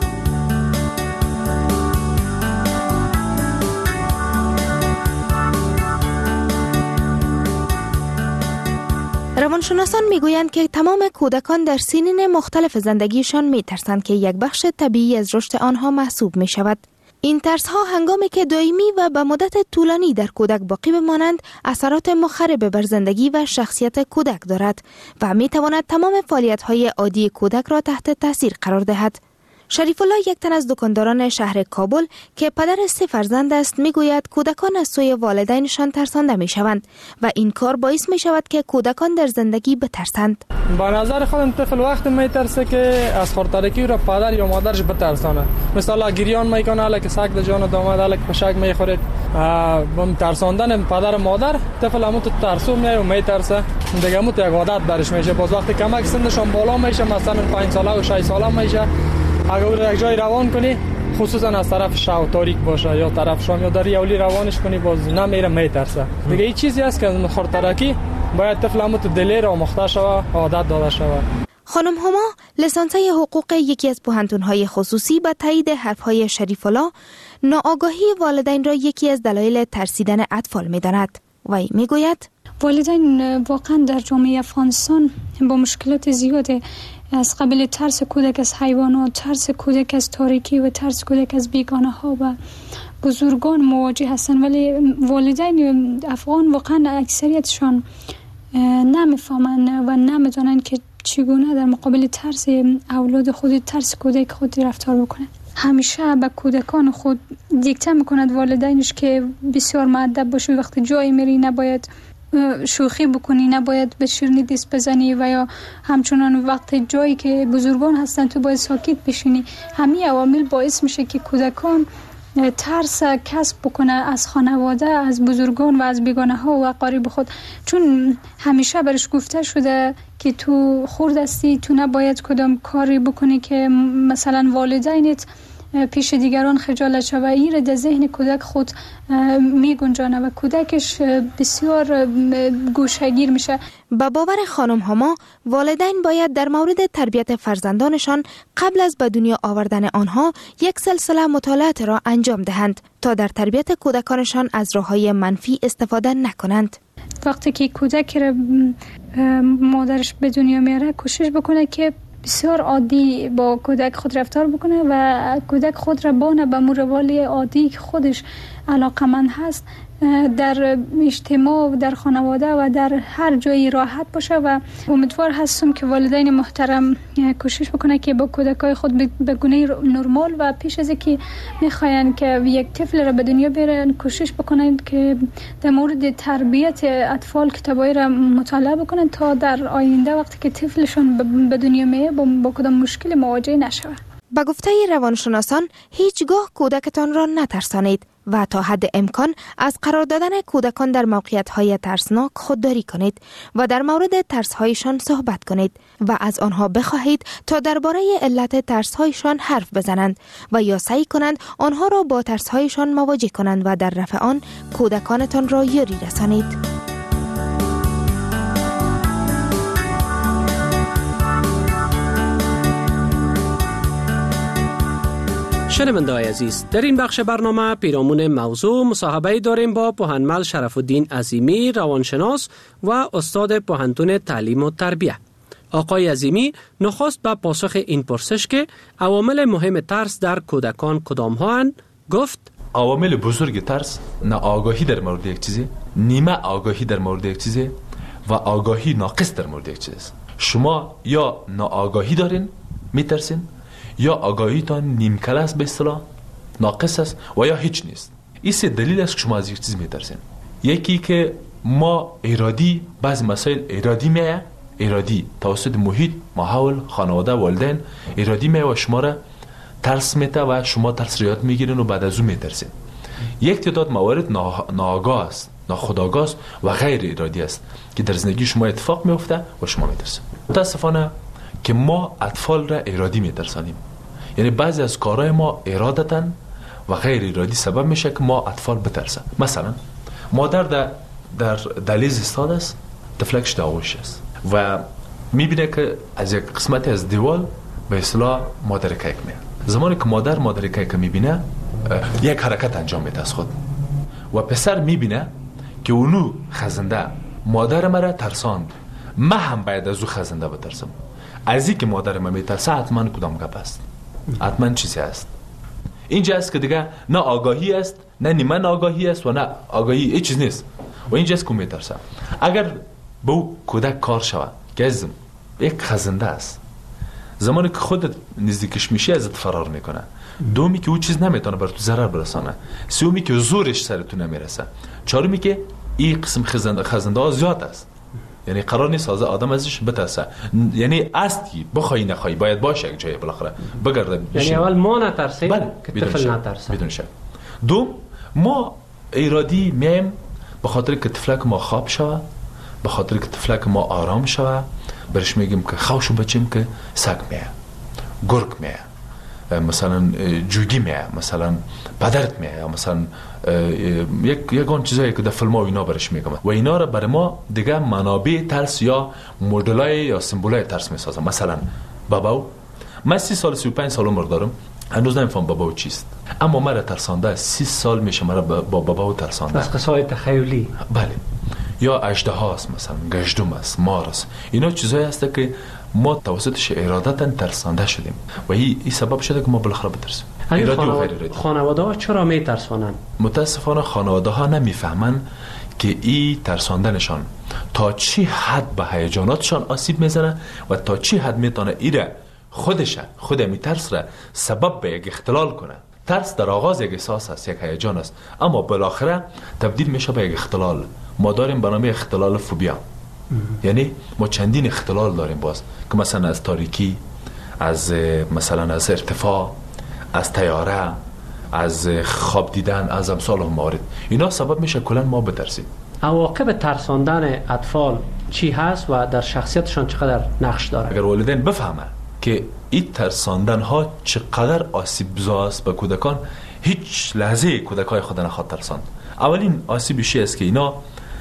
روانشناسان میگویند که تمام کودکان در سنین مختلف زندگیشان میترسند که یک بخش طبیعی از رشد آنها محسوب می شود. این ترس ها هنگامی که دائمی و به مدت طولانی در کودک باقی بمانند اثرات مخرب بر زندگی و شخصیت کودک دارد و می تواند تمام فعالیت های عادی کودک را تحت تاثیر قرار دهد. شریف الله یک تن از دکانداران شهر کابل که پدر سه فرزند است میگوید کودکان از سوی والدینشان ترسانده می شوند و این کار باعث می شود که کودکان در زندگی بترسند. با نظر خودم طفل وقت می ترسه که از خورترکی را پدر یا مادرش بترسانه. مثلا گریان میکنه الک سگ در جان داماد الک پشک میخوره. با ترساندن پدر مادر طفل همون تو ترسو میای و می ترسه. دیگه همون یک عادت برش میشه. باز وقتی کمک سنشون بالا میشه مثلا پنج ساله و شش ساله میشه اگر او یک جای روان کنی خصوصا از طرف شو تاریک باشه یا طرف شام یا در یولی روانش کنی باز نمیره میترسه. دیگه این چیزی است که از خورترکی باید طفل همون تو دلی را مخته شوه عادت داده شوه. خانم هما لیسانسه حقوق یکی از پوهنتون‌های خصوصی به تایید حرف‌های شریف الله ناآگاهی والدین را یکی از دلایل ترسیدن اطفال می‌داند. وی میگوید والدین واقعا در جامعه افغانستان با مشکلات زیاده، از قبل ترس کودک از حیوانات، ترس کودک از تاریکی و ترس کودک از بیگانه ها و بزرگان مواجه هستند، ولی والدین افغان واقعا اکثریتشان نمیفهمند و نمیدونند که چگونه در مقابل ترس اولاد خود، ترس کودک خود رفتار بکنند. همیشه به کودکان خود دیکته میکند والدینش که بسیار مؤدب باشی، وقتی جایی میری نباید شوخی بکنی، نباید به شیرینی دست بزنی و یا همچنان وقت جایی که بزرگان هستن تو باید ساکت بشینی. همین عوامل باعث میشه که کودکان ترس کسب بکنه از خانواده، از بزرگان و از بیگانه ها و اقارب خود، چون همیشه برش گفته شده که تو خرد هستی، تو نباید کدام کاری بکنی که مثلا والدینت پیش دیگران خجالت شود. این را در ذهن کودک خود می گنجانه و کودکش بسیار گوشهگیر میشه. با باور خانم هما والدین باید در مورد تربیت فرزندانشان قبل از به دنیا آوردن آنها یک سلسله مطالعات را انجام دهند تا در تربیت کودکانشان از راههای منفی استفاده نکنند. وقتی که کودک را مادرش به دنیا میاره کوشش بکنه که بسیار عادی با کودک خود رفتار بکنه و کودک خود را بانه به مروال عادی که خودش علاقمند هست در اجتماع و در خانواده و در هر جایی راحت باشه و امیدوار هستم که والدین محترم کوشش بکنه که با کودکای خود به گونه نرمال و پیش از اینکه میخواین که یک طفل را به دنیا بیارن کوشش بکنن که در مورد تربیت اطفال کتابای را مطالعه بکنن تا در آینده وقتی که طفلشون به دنیا میاد با, با کدام مشکل مواجه نشود. با گفته روانشناسان هیچگاه کودکتان را نترسانید و تا حد امکان از قرار دادن کودکان در موقعیت‌های ترسناک خودداری کنید و در مورد ترس‌هایشان صحبت کنید و از آنها بخواهید تا درباره علت ترس‌هایشان حرف بزنند و یا سعی کنند آنها را با ترس‌هایشان مواجه کنند و در رفع آن کودکانتان را یاری رسانید. شنونده‌های عزیز، در این بخش برنامه پیرامون موضوع مصاحبه داریم با پوهنمل شرف الدین عظیمی روانشناس و استاد پوهنتون تعلیم و تربیت. آقای عظیمی نخست به پاسخ این پرسش که عوامل مهم ترس در کودکان کدام هستند گفت عوامل بزرگ ترس ناآگاهی در مورد یک چیزی، نیمه آگاهی در مورد یک چیزی و آگاهی ناقص در مورد یک چیز. شما یا ناآگاهی دارین میترسین یا آگاهیتان نیم کله است، به اصطلاح ناقص است و یا هیچ نیست. این سه دلیل است که شما از یک چیز میترسین. یکی که ما ارادی بعض مسائل ارادی میه، ارادی توسط محیط، ماحول، خانواده، والدین ارادی میه و شما را ترس میته و شما ترس رو یاد میگیرین و بعد از اون میترسین. یک تعداد موارد ناآگاه است، ناخودآگاه است و غیر ارادی است که در زندگی شما اتفاق میفته و شما میترسید. متاسفانه که ما اطفال را ارادی میترسانیم، یعنی بعضی از کارهای ما ارادتاً و غیر ارادی سبب میشه که ما اطفال بترسن. مثلا مادر در در دهلیز ایستاده است، طفلکش در آغوش است و میبینه که از یک قسمتی از دیوال به اصطلاح مادر کیک میاد. زمانی که مادر مادر کیک میبینه یک حرکت انجام میده از خود و پسر میبینه که اونو خزنده مادر مرا ترساند، من هم باید از او خزنده بترسم. از این که مادر من میترسه حتما کدام گپ است، حتما چیزی است. اینجا است که دیگه نه آگاهی است، نه نیمه آگاهی است و نه آگاهی هیچ چیز نیست و اینجا است که میترسه. اگر به او کودک کار شود که از یک خزنده است، زمانی که خودت نزدیکش میشه ازت فرار میکنه. دومی که او چیز نمیتونه بر تو ضرر برسانه. سومی که زورش سر تو نمیرسه. چهارمی که این قسم خزنده خزنده ها زیاد است، یعنی قرار نیست از آدم ازش بترسه. یعنی استی بخوای نخوای باید باشه یک جای بالاخره بگرده. یعنی اول ما نترسیم بله. که طفل نترسه. بدون شک. دوم ما ارادی میم به خاطر که طفلک ما خواب شوه، به خاطر که طفلک ما آرام شوه، برش میگیم که خوشو بچیم که سگ میه، گرگ میه، مثلا جوگی میه، مثلا پدرت میه، مثلا یک یگان چیزایی که در فیلم ها اینا برش میگم و اینا را برای ما دیگه منابع ترس یا مدلای یا سمبولای ترس میسازم. مثلا باباو، من سی سال سی و پنج سال عمر دارم، هنوز نمیفهم باباو چیست، اما مرا ترسانده سی سال میشه مرا با باباو ترسانده. از قصه های تخیلی. بله. یا اژدها است، مثلا گژدم است، مار است. اینا چیزایی هست که ما توسطش ارادتا ترسانده شدیم و این ای سبب شده که ما بالاخره بترسیم. خانواده, خانواده ها چرا میترسانن؟ متاسفانه خانواده ها نمیفهمن که این ترساندنشان تا چی حد به هیجاناتشان آسیب میزنه و تا چی حد میتونه ایره خودش خود می ترس را سبب به یک اختلال کنه. ترس در آغاز یک احساس است، یک هیجان است، اما بالاخره تبدیل میشه به یک اختلال. ما داریم به نام اختلال فوبیا. یعنی ما چندین اختلال داریم باز که مثلا از تاریکی، از مثلا از ارتفاع، از طیاره، از خواب دیدن، از امثال موارد. اینا سبب میشه کلا ما بترسیم. عواقب ترساندن اطفال چی هست و در شخصیتشان چقدر نقش داره؟ اگر والدین بفهمن که این ترساندن ها چقدر آسیب زا است به کودکان، هیچ لحظه کودکای خود نخواد ترساند. اولین آسیبش است که اینا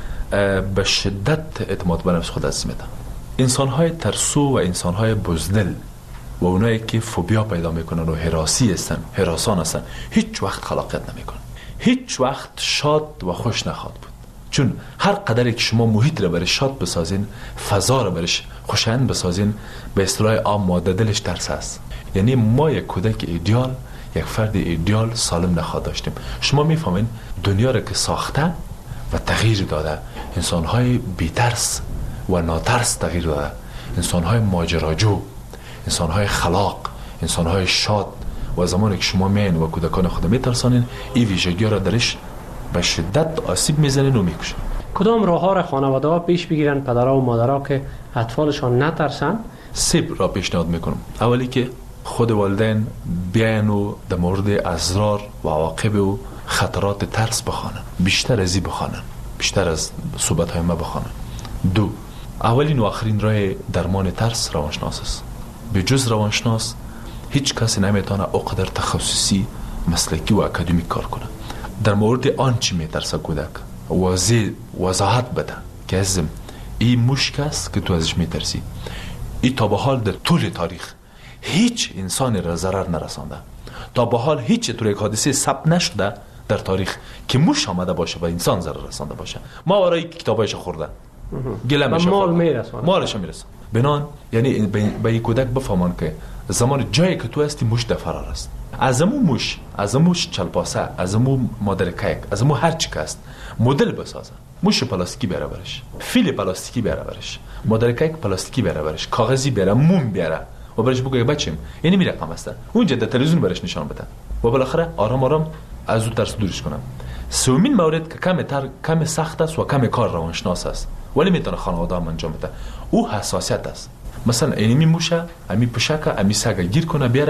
به شدت اعتماد به نفس خود از میدن. انسان های ترسو و انسان های بزدل و اونایی که فوبیا پیدا میکنن و هراسی هستن، هراسان هستن، هیچ وقت خلاقیت نمیکنن، هیچ وقت شاد و خوش نخواد بود. چون هر قدری که شما محیط رو برش شاد بسازین، فضا رو برش خوشایند بسازین، به اصطلاح عام ماده دلش ترس است. یعنی ما یک کودک ایدئال، یک فرد ایدئال سالم نخواد داشتیم. شما میفهمین دنیا رو که ساخته و تغییر داده، انسان‌های بی‌ترس و ناترس تغییر داده، انسان‌های ماجراجو، انسان‌های خلاق، انسان‌های شاد. و زمانی که شما مین و کودکان خود میترسانین، این ویژگی را درش به شدت آسیب میزنین و میکشن. کدام راه ها را خانواده ها پیش بگیرن پدرها و مادرها که اطفالشان نترسن؟ سه را پیشنهاد میکنم. اولی که خود والدین بیان و در مورد اسرار و عواقب و خطرات ترس بخوانن، بیشتر از این بخوانن، بیشتر از صحبت های ما بخوانن. دو، اولین و آخرین راه درمان ترس روانشناس است. به جز روانشناس هیچ کسی نمیتونه اقدر تخصصی، مسلکی و اکادمیک کار کنه. در مورد آن چی میترسه کودک واضح وضاحت بده که ازم این مشک است که تو ازش میترسی. این تا به حال در طول تاریخ هیچ انسانی را ضرر نرسانده. تا به حال هیچ طور یک حادثه ثبت نشده در تاریخ که موش آمده باشه و انسان ضرر رسانده باشه. ما ورای کتابایش خوردن، گلمش مال میرسونه، مالش میرسه. بنان یعنی به یک کودک بفهمان که زمان جایی که تو هستی موش در فرار است. از امو موش، از امو چلپاسه، از امو مادر کیک، از امو هر چی که است مدل بسازن. موش پلاستیکی بیاره برش، فیل پلاستیکی بیاره برش، مادر کیک پلاستیکی بیاره برش، کاغذی بیاره، موم بیاره و برش بگه بچم یعنی میره رقم است. اونجا در تلویزیون برش نشان بده و بالاخره آرام آرام از اون ترس دورش کنم. سومین مورد که کم تر کم سخت است و کم کار روانشناس است ولی میتونه خانواده هم انجام بده، او حساسیت است. مثلا اینمی موشه امی پشکه امی سگه گیر کنه بیاره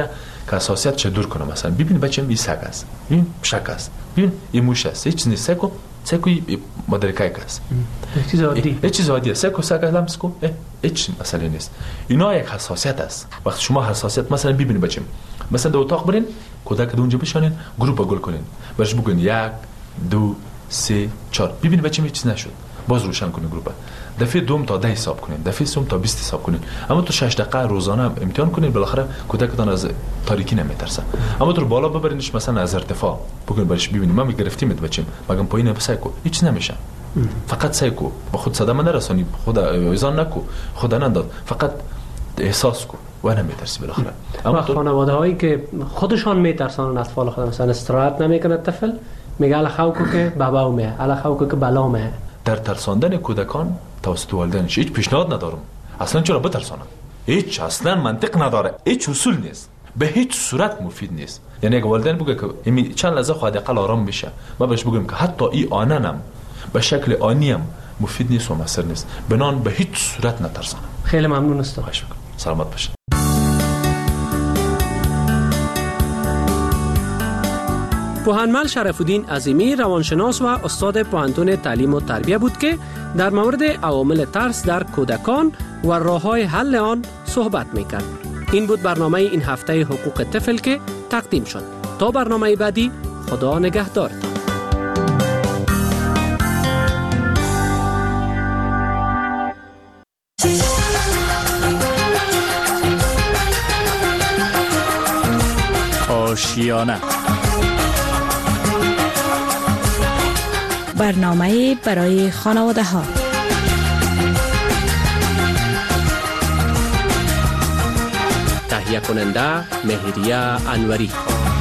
که حساسیت چه دور کنه. مثلا ببین بچه‌م این سگ است، ببین شک است، ببین این موش است، هیچ نیست، سگو سگو مدرکای است، چیز عادی، هیچ چیز عادیه، سگو سگ لمس کو، هیچ مسئله نیست. اینا یک حساسیت است. وقتی شما حساسیت مثلا ببینید بچه‌م، مثلا در اتاق برین کودک رو اونجا بشانین، گروپ گل کنین، برش بگین یک دو سه چهار، ببینید بچه‌م هیچ چیز نشد، باز روشن کنین گروپ. دفعه دوم تا ده حساب کنین، دفعه سوم تا بیست حساب کنین. اما تو شش دقیقه روزانه امتحان کنین، بالاخره کودکتان از تاریکی نمیترسه. اما تو بالا ببرینش مثلا از ارتفاع، بگین برش ببینید ما میگرفتیم بچه‌م، مگم پایین بسایکو، هیچ نمیشه. فقط سایکو، با خود صدمه نرسانی، خود ایزان نکو، خود ننداد، فقط احساس کو و نمیترسی بالاخره. اما خانواده هایی که خودشان میترسانن اطفال خود، مثلا استراحت نمیکنه طفل، میگه الا خوکو که بابا میه، الا خوکو که بلا میه. در ترساندن کودکان توسط والدینش هیچ پیشنهاد ندارم. اصلا چرا بترسانم؟ هیچ اصلا منطق نداره، هیچ اصول نیست، به هیچ صورت مفید نیست. یعنی اگه والدین بگه که این چند لحظه خود اقل آرام بشه، ما بهش بگیم که حتی این آننم به شکل آنیم مفید نیست و مؤثر نیست، بنان به هیچ صورت نترسانم. خیلی ممنون است. خواهش میکنم. سلامت باشید. پوهنمل شرف الدین عظیمی روانشناس و استاد پوهنتون تعلیم و تربیه بود که در مورد عوامل ترس در کودکان و راه‌های حل آن صحبت می‌کرد. این بود برنامه این هفته حقوق طفل که تقدیم شد. تا برنامه بعدی، خدا نگهدارتان. آشیانه، برنامه برای خانواده ها. تهیه کننده مهریه انوری.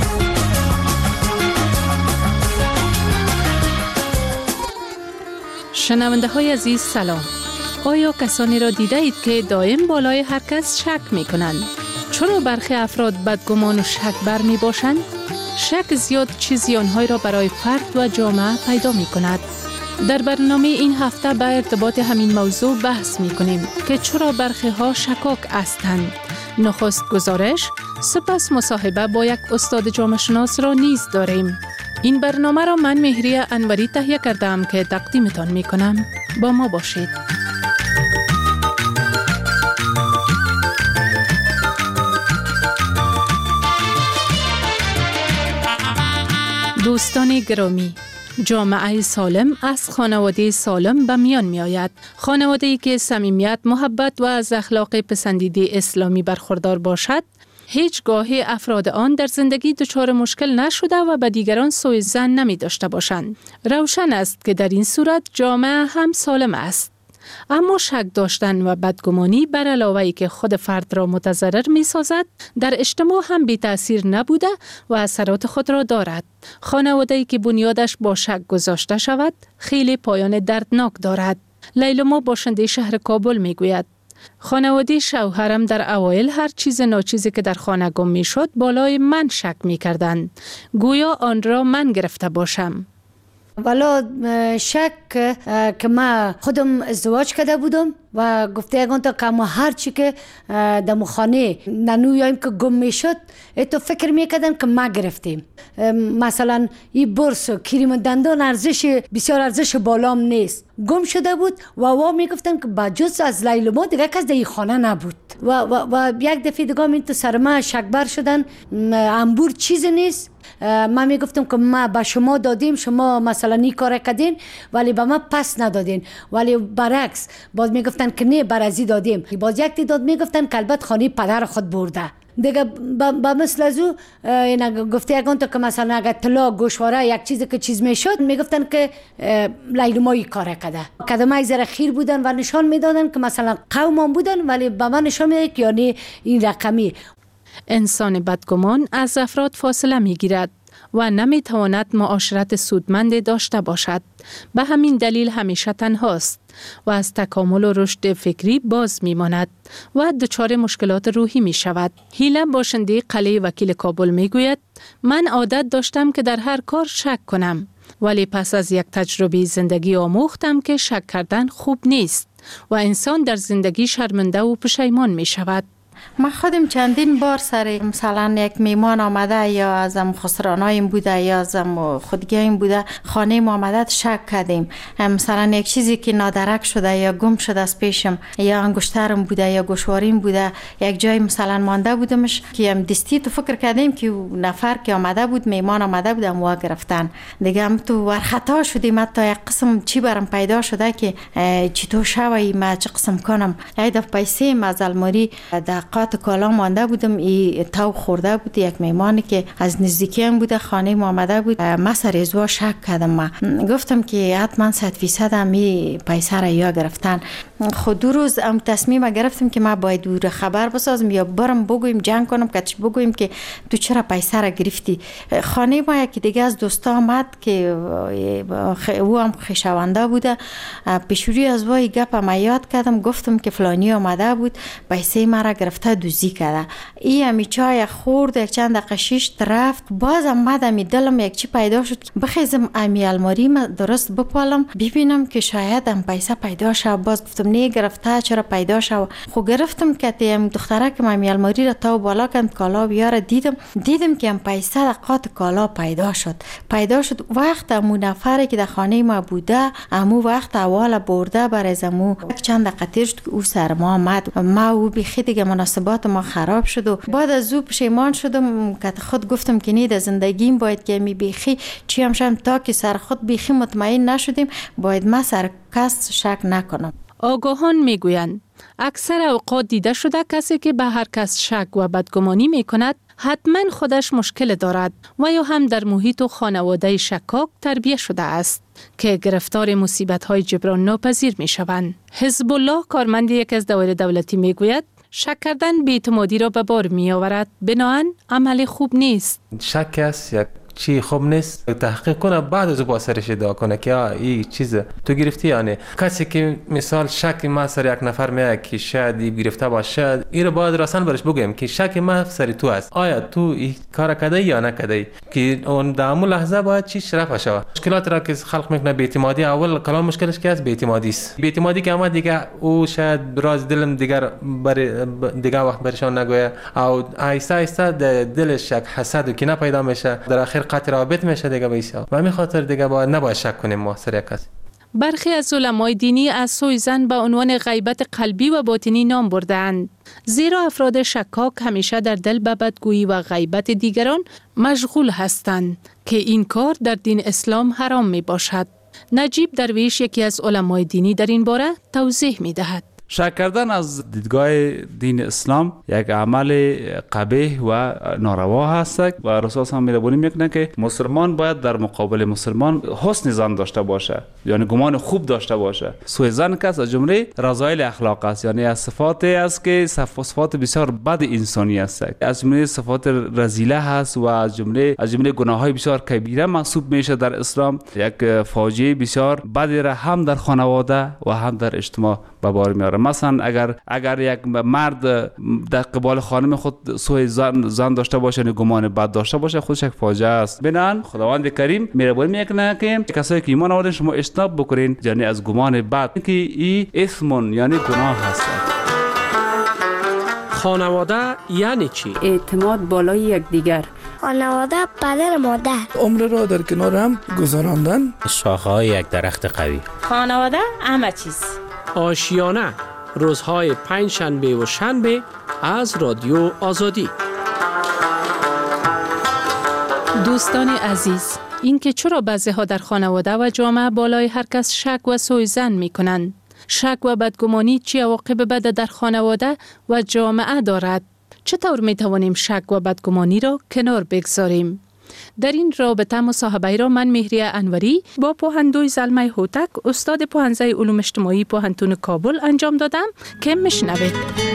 شنونده های عزیز سلام. آیا کسانی را دیده اید که دائم بالای هر کس شک می کنند؟ چرا برخی افراد بدگمان و شک بر می باشند؟ شک زیاد چه زیان‌هایی را برای فرد و جامعه پیدا می‌کند. در برنامه این هفته به ارتباط همین موضوع بحث می‌کنیم که چرا برخی ها شکاک هستند. نخست گزارش، سپس مصاحبه با یک استاد جامعه شناس را نیز داریم. این برنامه را من مهریه انوری تهیه کردم که تقدیمتان می‌کنم. با ما باشید. دوستان گرامی، جامعه سالم از خانواده سالم به میان می آید. خانواده‌ای که صمیمیت، محبت و از اخلاق پسندیده اسلامی برخوردار باشد، هیچگاه افراد آن در زندگی دچار مشکل نشده و به دیگران سوء ظن نمی داشته باشند. روشن است که در این صورت جامعه هم سالم است. اما شک داشتن و بدگمانی بر علاوه ای که خود فرد را متضرر می سازد، در اجتماع هم بی تأثیر نبوده و اثرات خود را دارد. خانواده‌ای که بنیادش با شک گذاشته شود، خیلی پایان دردناک دارد. لیلما باشنده شهر کابل می گوید: خانواده شوهرم در اوایل هر چیز ناچیزی که در خانه گم می شد بالای من شک می کردند. گویا آن را من گرفته باشم. والا شک که ما خودم ازدواج کرده بودم و گفته اگه تا که ما هر چی که در خانه ننویایم که گم می شد، تو فکر می کردن که ما گرفتیم. مثلا این برس و کریم دندان ارزش بسیار ارزش بالام نیست، گم شده بود و وا می گفتن که بجز از لیلما دیگه کس در این خانه نبود. و, و, و یک دفعه دیگه این تو سر ما شکبر شدن، انبور چیزی نیست. ما می گفتم که ما به شما دادیم، شما مثلا این کار کردین ولی به ما پس ندادین، ولی برعکس باز می گفتن که نه برازی دادیم. باز یک تعداد می گفتن که البته خانه پدر خود برده. دیگه با مثل از او گفته اگه تا که مثلا اگر طلا گوشواره یک چیزی که چیز می شد، می گفتن که لیلما این کار کرده. قدمه زیر خیر بودن و نشان می دادن که مثلا قومان بودن، ولی به من نشان می دادن که یعنی این رقمی. انسان بدگمان از افراد فاصله می گیرد و نمی تواند معاشرت سودمند داشته باشد. به همین دلیل همیشه تنهاست و از تکامل و رشد فکری باز می ماند و دچار مشکلات روحی می شود. هیله باشنده قلعه وکیل کابل می گوید: من عادت داشتم که در هر کار شک کنم، ولی پس از یک تجربه زندگی آموختم که شک کردن خوب نیست و انسان در زندگی شرمنده و پشیمان می شود. ما خودم چندین بار سر مثلا یک میمان آمده یا ازم خسرانایم بوده یا ازم خودگیایم بوده خانه ما آمده شک کردیم، مثلا یک چیزی که نادرک شده یا گم شده از پیشم یا انگشترم بوده یا گوشواریم بوده، یک جای مثلا مانده بودمش که هم دستی تو فکر کردیم که نفر که آمده بود میمان آمده بود وا گرفتن دیگه، هم تو ورخطا شدیم. حتی یک قسم چی برام پیدا شده که چطور شوی ما چه قسم کنم. یک دفعه پیسه از الماری در قاط کالا مانده بودم، ای تو خورده بود یک میمانی که از نزدیکیم بوده خانه ما آمده بود. ما سر ازوا شک کردم، ما گفتم که حتما صد فیصد هم این پیسه را یا گرفتن. خود دو روز ام تصمیم گرفتم که ما باید دور خبر بسازم یا برم بگویم جنگ کنم کتش بگویم که تو چرا پیسه را گرفتی. خانه ما یکی دیگه از دوستا آمد که او هم خویشاونده بوده، پیشوری از وای گپ ما یاد کردم، گفتم که فلانی آمده بود پیسه ما را گرفته دوزی کرده. ای همی چای خورد یک چند دقیقه شیشت رفت، باز آمدم دلم یک چی پیدا شد بخیزم امی الماری ما درست بپالم ببینم که شاید هم پیسه پیدا شد. باز گفتم نه گرفته چرا پیدا شد. خو گرفتم که تیم دختره که امی الماری را تا بالا کند کالا بیاره، دیدم دیدم که هم پیسه در قاط کالا پیدا شد پیدا شد وقت امو نفری که در خانه ما بوده امو وقت اول برده بر از امو چند دقیقه تیر شد که او سر ما آمد. ما او بیخی دیگه مناسبات ما خراب شد و بعد از او پشیمان شدم که خود گفتم که نه در زندگیم باید که می بیخی چی هم شم تا که سر خود بیخی مطمئن نشدیم باید ما سر کس شک نکنم. آگاهان میگویند اکثر اوقات دیده شده کسی که به هر کس شک و بدگمانی می کند حتما خودش مشکل دارد و یا هم در محیط و خانواده شکاک تربیه شده است که گرفتار مصیبت‌های جبران ناپذیر می شوند. حزب الله کارمند یک از دوائر دولتی می گوید شک کردن بی‌اعتمادی را به بار می آورد، بنابراین عمل خوب نیست. شک است یک چی خوب نیست، تحقیق کنه بعد از با سرش ادعا کنه که این چیز تو گرفتی. یعنی کسی که مثال شک ما سر یک نفر میاد که شاید این گرفته باشه، این رو باید رسن برش بگیم که شک ما سر تو است، آیا تو این کار کردی یا نکردی، که اون در اون لحظه باید چی شرف شود. مشکلات را که خلق میکنه بی‌اعتمادی، اول کلام مشکلش که است بی‌اعتمادی است. بی‌اعتمادی که اما دیگه او شاید راز دلم دیگر بر دیگه وقت برشان نگویه او آیسته آیسته دلش شک حسد و کینه پیدا میشه، در آخر قطع رابط میشه دیگه بیسا. و همین خاطر دیگه باید نباید شک کنیم ما سر یک کسی. برخی از علمای دینی از سوءظن به عنوان غیبت قلبی و باطنی نام بردند، زیرا افراد شکاک همیشه در دل به بدگویی و غیبت دیگران مشغول هستند که این کار در دین اسلام حرام می باشد. نجیب درویش یکی از علمای دینی در این باره توضیح می دهد. شک کردن از دیدگاه دین اسلام یک عمل قبیح و ناروا هست و رسول هم می‌ربونی میکنه که مسلمان باید در مقابل مسلمان حسن ظن داشته باشه، یعنی گمان خوب داشته باشه. سوء ظن کس از جمله رذایل اخلاق است، یعنی از صفاتی است که صفات بسیار بد انسانی است، از جمله صفات رذیله هست و از جمله از جمله گناه‌های بسیار کبیره محسوب میشه در اسلام. یک فاجعه بسیار بدی را هم در خانواده و هم در اجتماع به بار میاره. مثلا اگر اگر یک مرد در قبال خانم خود سوء ظن داشته باشه، یعنی گمان بد داشته باشه، خودش یک فاجعه است. بنان خداوند کریم مهربانی میکنه که کسایی که ایمان آوردن شما اجتناب بکنین، یعنی از گمان بد که این اسم یعنی گناه هست. خانواده یعنی چی؟ اعتماد بالای یکدیگر. خانواده پدر مادر. عمر را در کنار هم گذراندن. شاخه‌های یک درخت قوی. خانواده همه چیز. آشیانه روزهای پنج شنبه و شنبه از رادیو آزادی. دوستان عزیز، این که چرا بعضی ها در خانواده و جامعه بالای هر کس شک و سوء ظن می کنند؟ شک و بدگمانی چه عواقب بد در خانواده و جامعه دارد؟ چطور می توانیم شک و بدگمانی را کنار بگذاریم؟ در این رابطه مصاحبه را من مهریه انوری با پوهندوی زلمه هوتک، استاد پوهنځی علوم اجتماعی پوهنتون کابل انجام دادم که میشنوید.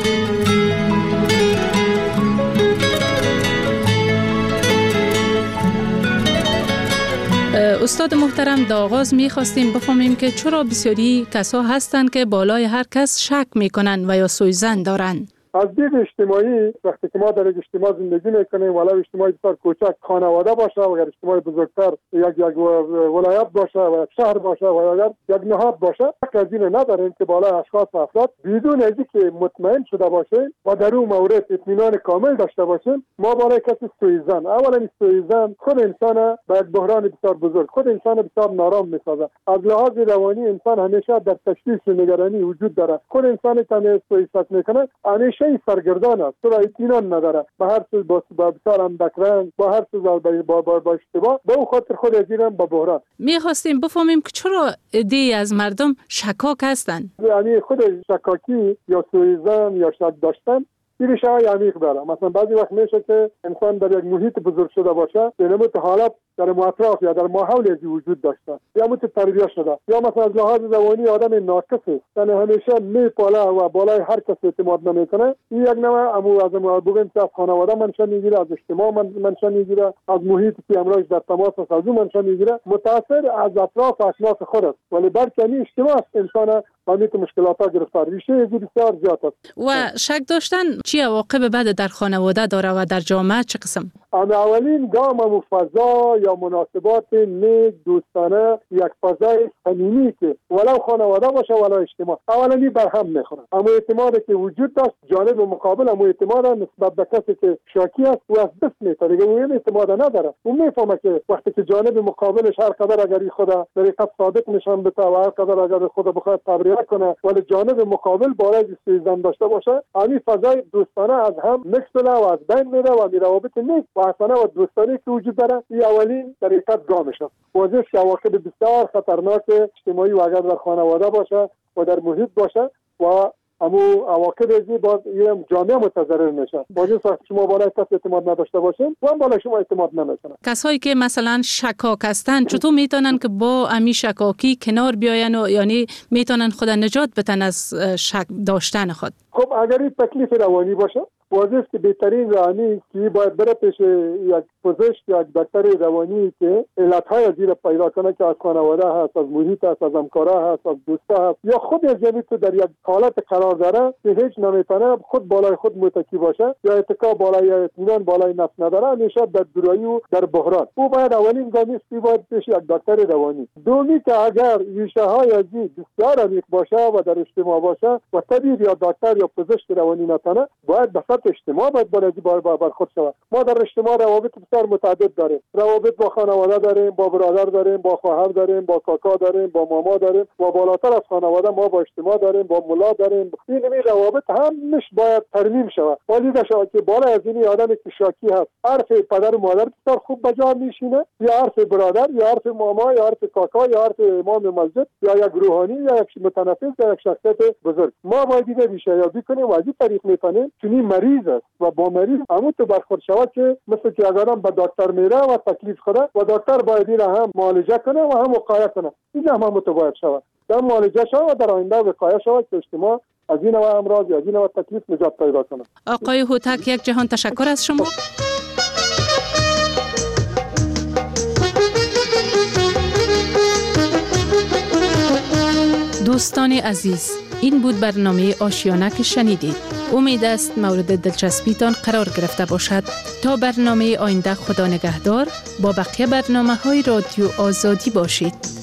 استاد محترم، در آغاز می‌خواستیم بفهمیم که چرا بسیاری کسا هستند که بالای هر کس شک می‌کنند و یا سوء ظن دارند. از دید اجتماعی وقتی که ما در یک اجتماع زندگی میکنیم، ولو اجتماعی بسیار کوچک خانواده باشه و اگر اجتماع بزرگتر یک یک ولایت باشه و یک شهر باشه و اگر یک نهاد باشه، از این نداریم که بالای اشخاص و افراد بدون از اینکه مطمئن شده باشیم و در اون مورد اطمینان کامل داشته باشیم، ما بالای کسی سوءظن. اولا سوءظن خود انسان به یک بحران بسیار بزرگ، خود انسان بسیار نارام میسازه. از لحاظ روانی انسان همیشه در تشویش و نگرانی وجود داره. خود انسان که سوء میکنه همیشه سرگردان است، تو اطمینان نداره، به هر چیز با بسیار اندک رنگ، با هر چیز با با با, با اشتباه، به اون خاطر خود از اینم با بحران. می‌خواستیم بفهمیم که چرا عده‌ای از مردم شکاک هستند. یعنی خود شکاکی یا سوءظن یا شک داشتن ریشه های عمیق داره. مثلا بعضی وقت میشه که انسان در یک محیط بزرگ شده باشه، به نمود حالت در اطراف یا در ماحول ازی وجود داشته یا مت تربیت شده، یا مثلا از لحاظ روانی آدم ناقص است، یعنی همیشه میپاله و بالای هر کس اعتماد نمیکنه. این یک نوع امو از ما بگیم که از خانواده منشأ میگیره، از اجتماع منشأ میگیره، از محیطی که امروز در تماس است از اون منشأ میگیره، متأثر از اطراف و اکناف خود است، ولی بلکه این اجتماع است انسان بامیت مشکلات ها گرفتار. ریشه ازی بسیار زیاد است. و شک داشتن چی عواقب بعد در خانواده داره و در جامعه چه قسم؟ اولین گام و فضا یا مناسبات نیک دوستانه، یک فضای صمیمی که ولو خانواده باشه ولو اجتماع، اولی بر هم میخورن. اما اعتمادی که وجود داشت جانب مقابل، اما اعتماد نسبت به کسی که شاکی است و از دست میتره، دیگه اون اعتماد نداره. اون میفهمه که وقتی که جانب مقابلش هر قدر اگر خدا طریقت صادق نشان بده و هر قدر اگر خدا بخواد تبرئه کنه ولی جانب مقابل بالای سوءظن داشته باشه، همین فضای دوستانه از هم میکسله و از بین میره و می روابط نیک و حسنه و دوستانه که وجود داره. این اولین طریقت گامشه. واضح که عواقب بسیار خطرناک اجتماعی و اگر در خانواده باشه و در محیط باشه و اما عواقب ازی باز یه جامعه متضرر میشه. واضح است شما بالای کس اعتماد نداشته باشین و هم بالای شما اعتماد نمیکنن. کسایی که مثلا شکاک هستن چطور میتونن که با امی شکاکی کنار بیاین و یعنی میتونن خود نجات بدن از شک داشتن خود؟ خب اگر این تکلیف روانی باشه، واضح است که بهترین راهی که باید بره پیش یک پزشک یا یک دکتر روانی که علتهای از این پیدا کنه که از خانواده هست، از محیط هست، از همکارا هست، از دوستا هست، یا خود از یعنی تو در یک حالت قرار داره که هیچ نمیتونه خود بالای خود متکی باشه یا اتکا بالای اطمینان بالای نفس نداره، همیشه در دورایی و در بحران. او باید اولین گامی است که باید پیش یک دکتر روانی. دومی که اگر ریشه های از این بسیار عمیق باشه و در اجتماع باشه و طبیب یا دکتر یا پزشک روانی نتونه، باید به اجتماع باید بالای بار بار برخورد شود. ما در اجتماع روابط بسیار متعدد داریم. روابط با خانواده داریم، با برادر داریم، با خواهر داریم، با کاکا داریم، با ماما داریم و بالاتر از خانواده ما با اجتماع داریم، با ملا داریم. این می روابط هم مش باید ترمیم شود. ولی شود که بالا از این آدمی که شاکی هست، حرف پدر و مادر بسیار خوب به جا میشینه، یا حرف برادر، یا حرف ماما، یا حرف کاکا، یا حرف امام مسجد، یا یک روحانی، یا یک متنفس، یا یک شخصیت بزرگ. ما باید این ریشه یابی کنیم و از این طریق میتونیم چنین مریض است و با مریض همون تو برخورد شود که مثل که اگر هم به دکتر میره و تکلیف خوره و دکتر باید این هم معالجه کنه و هم وقایه کنه. این هم هم تو باید شود. در معالجه شود و در آینده وقایه شود که اجتماع از این نوع امراض یا از این نوع تکلیف نجات پیدا کنه. آقای هوتک، یک جهان تشکر از شما. دوستان عزیز، این بود برنامه آشیانه که شنیدید. امید است مورد دلچسبیتان قرار گرفته باشد. تا برنامه آینده خدا نگهدار. با بقیه برنامه های رادیو آزادی باشید.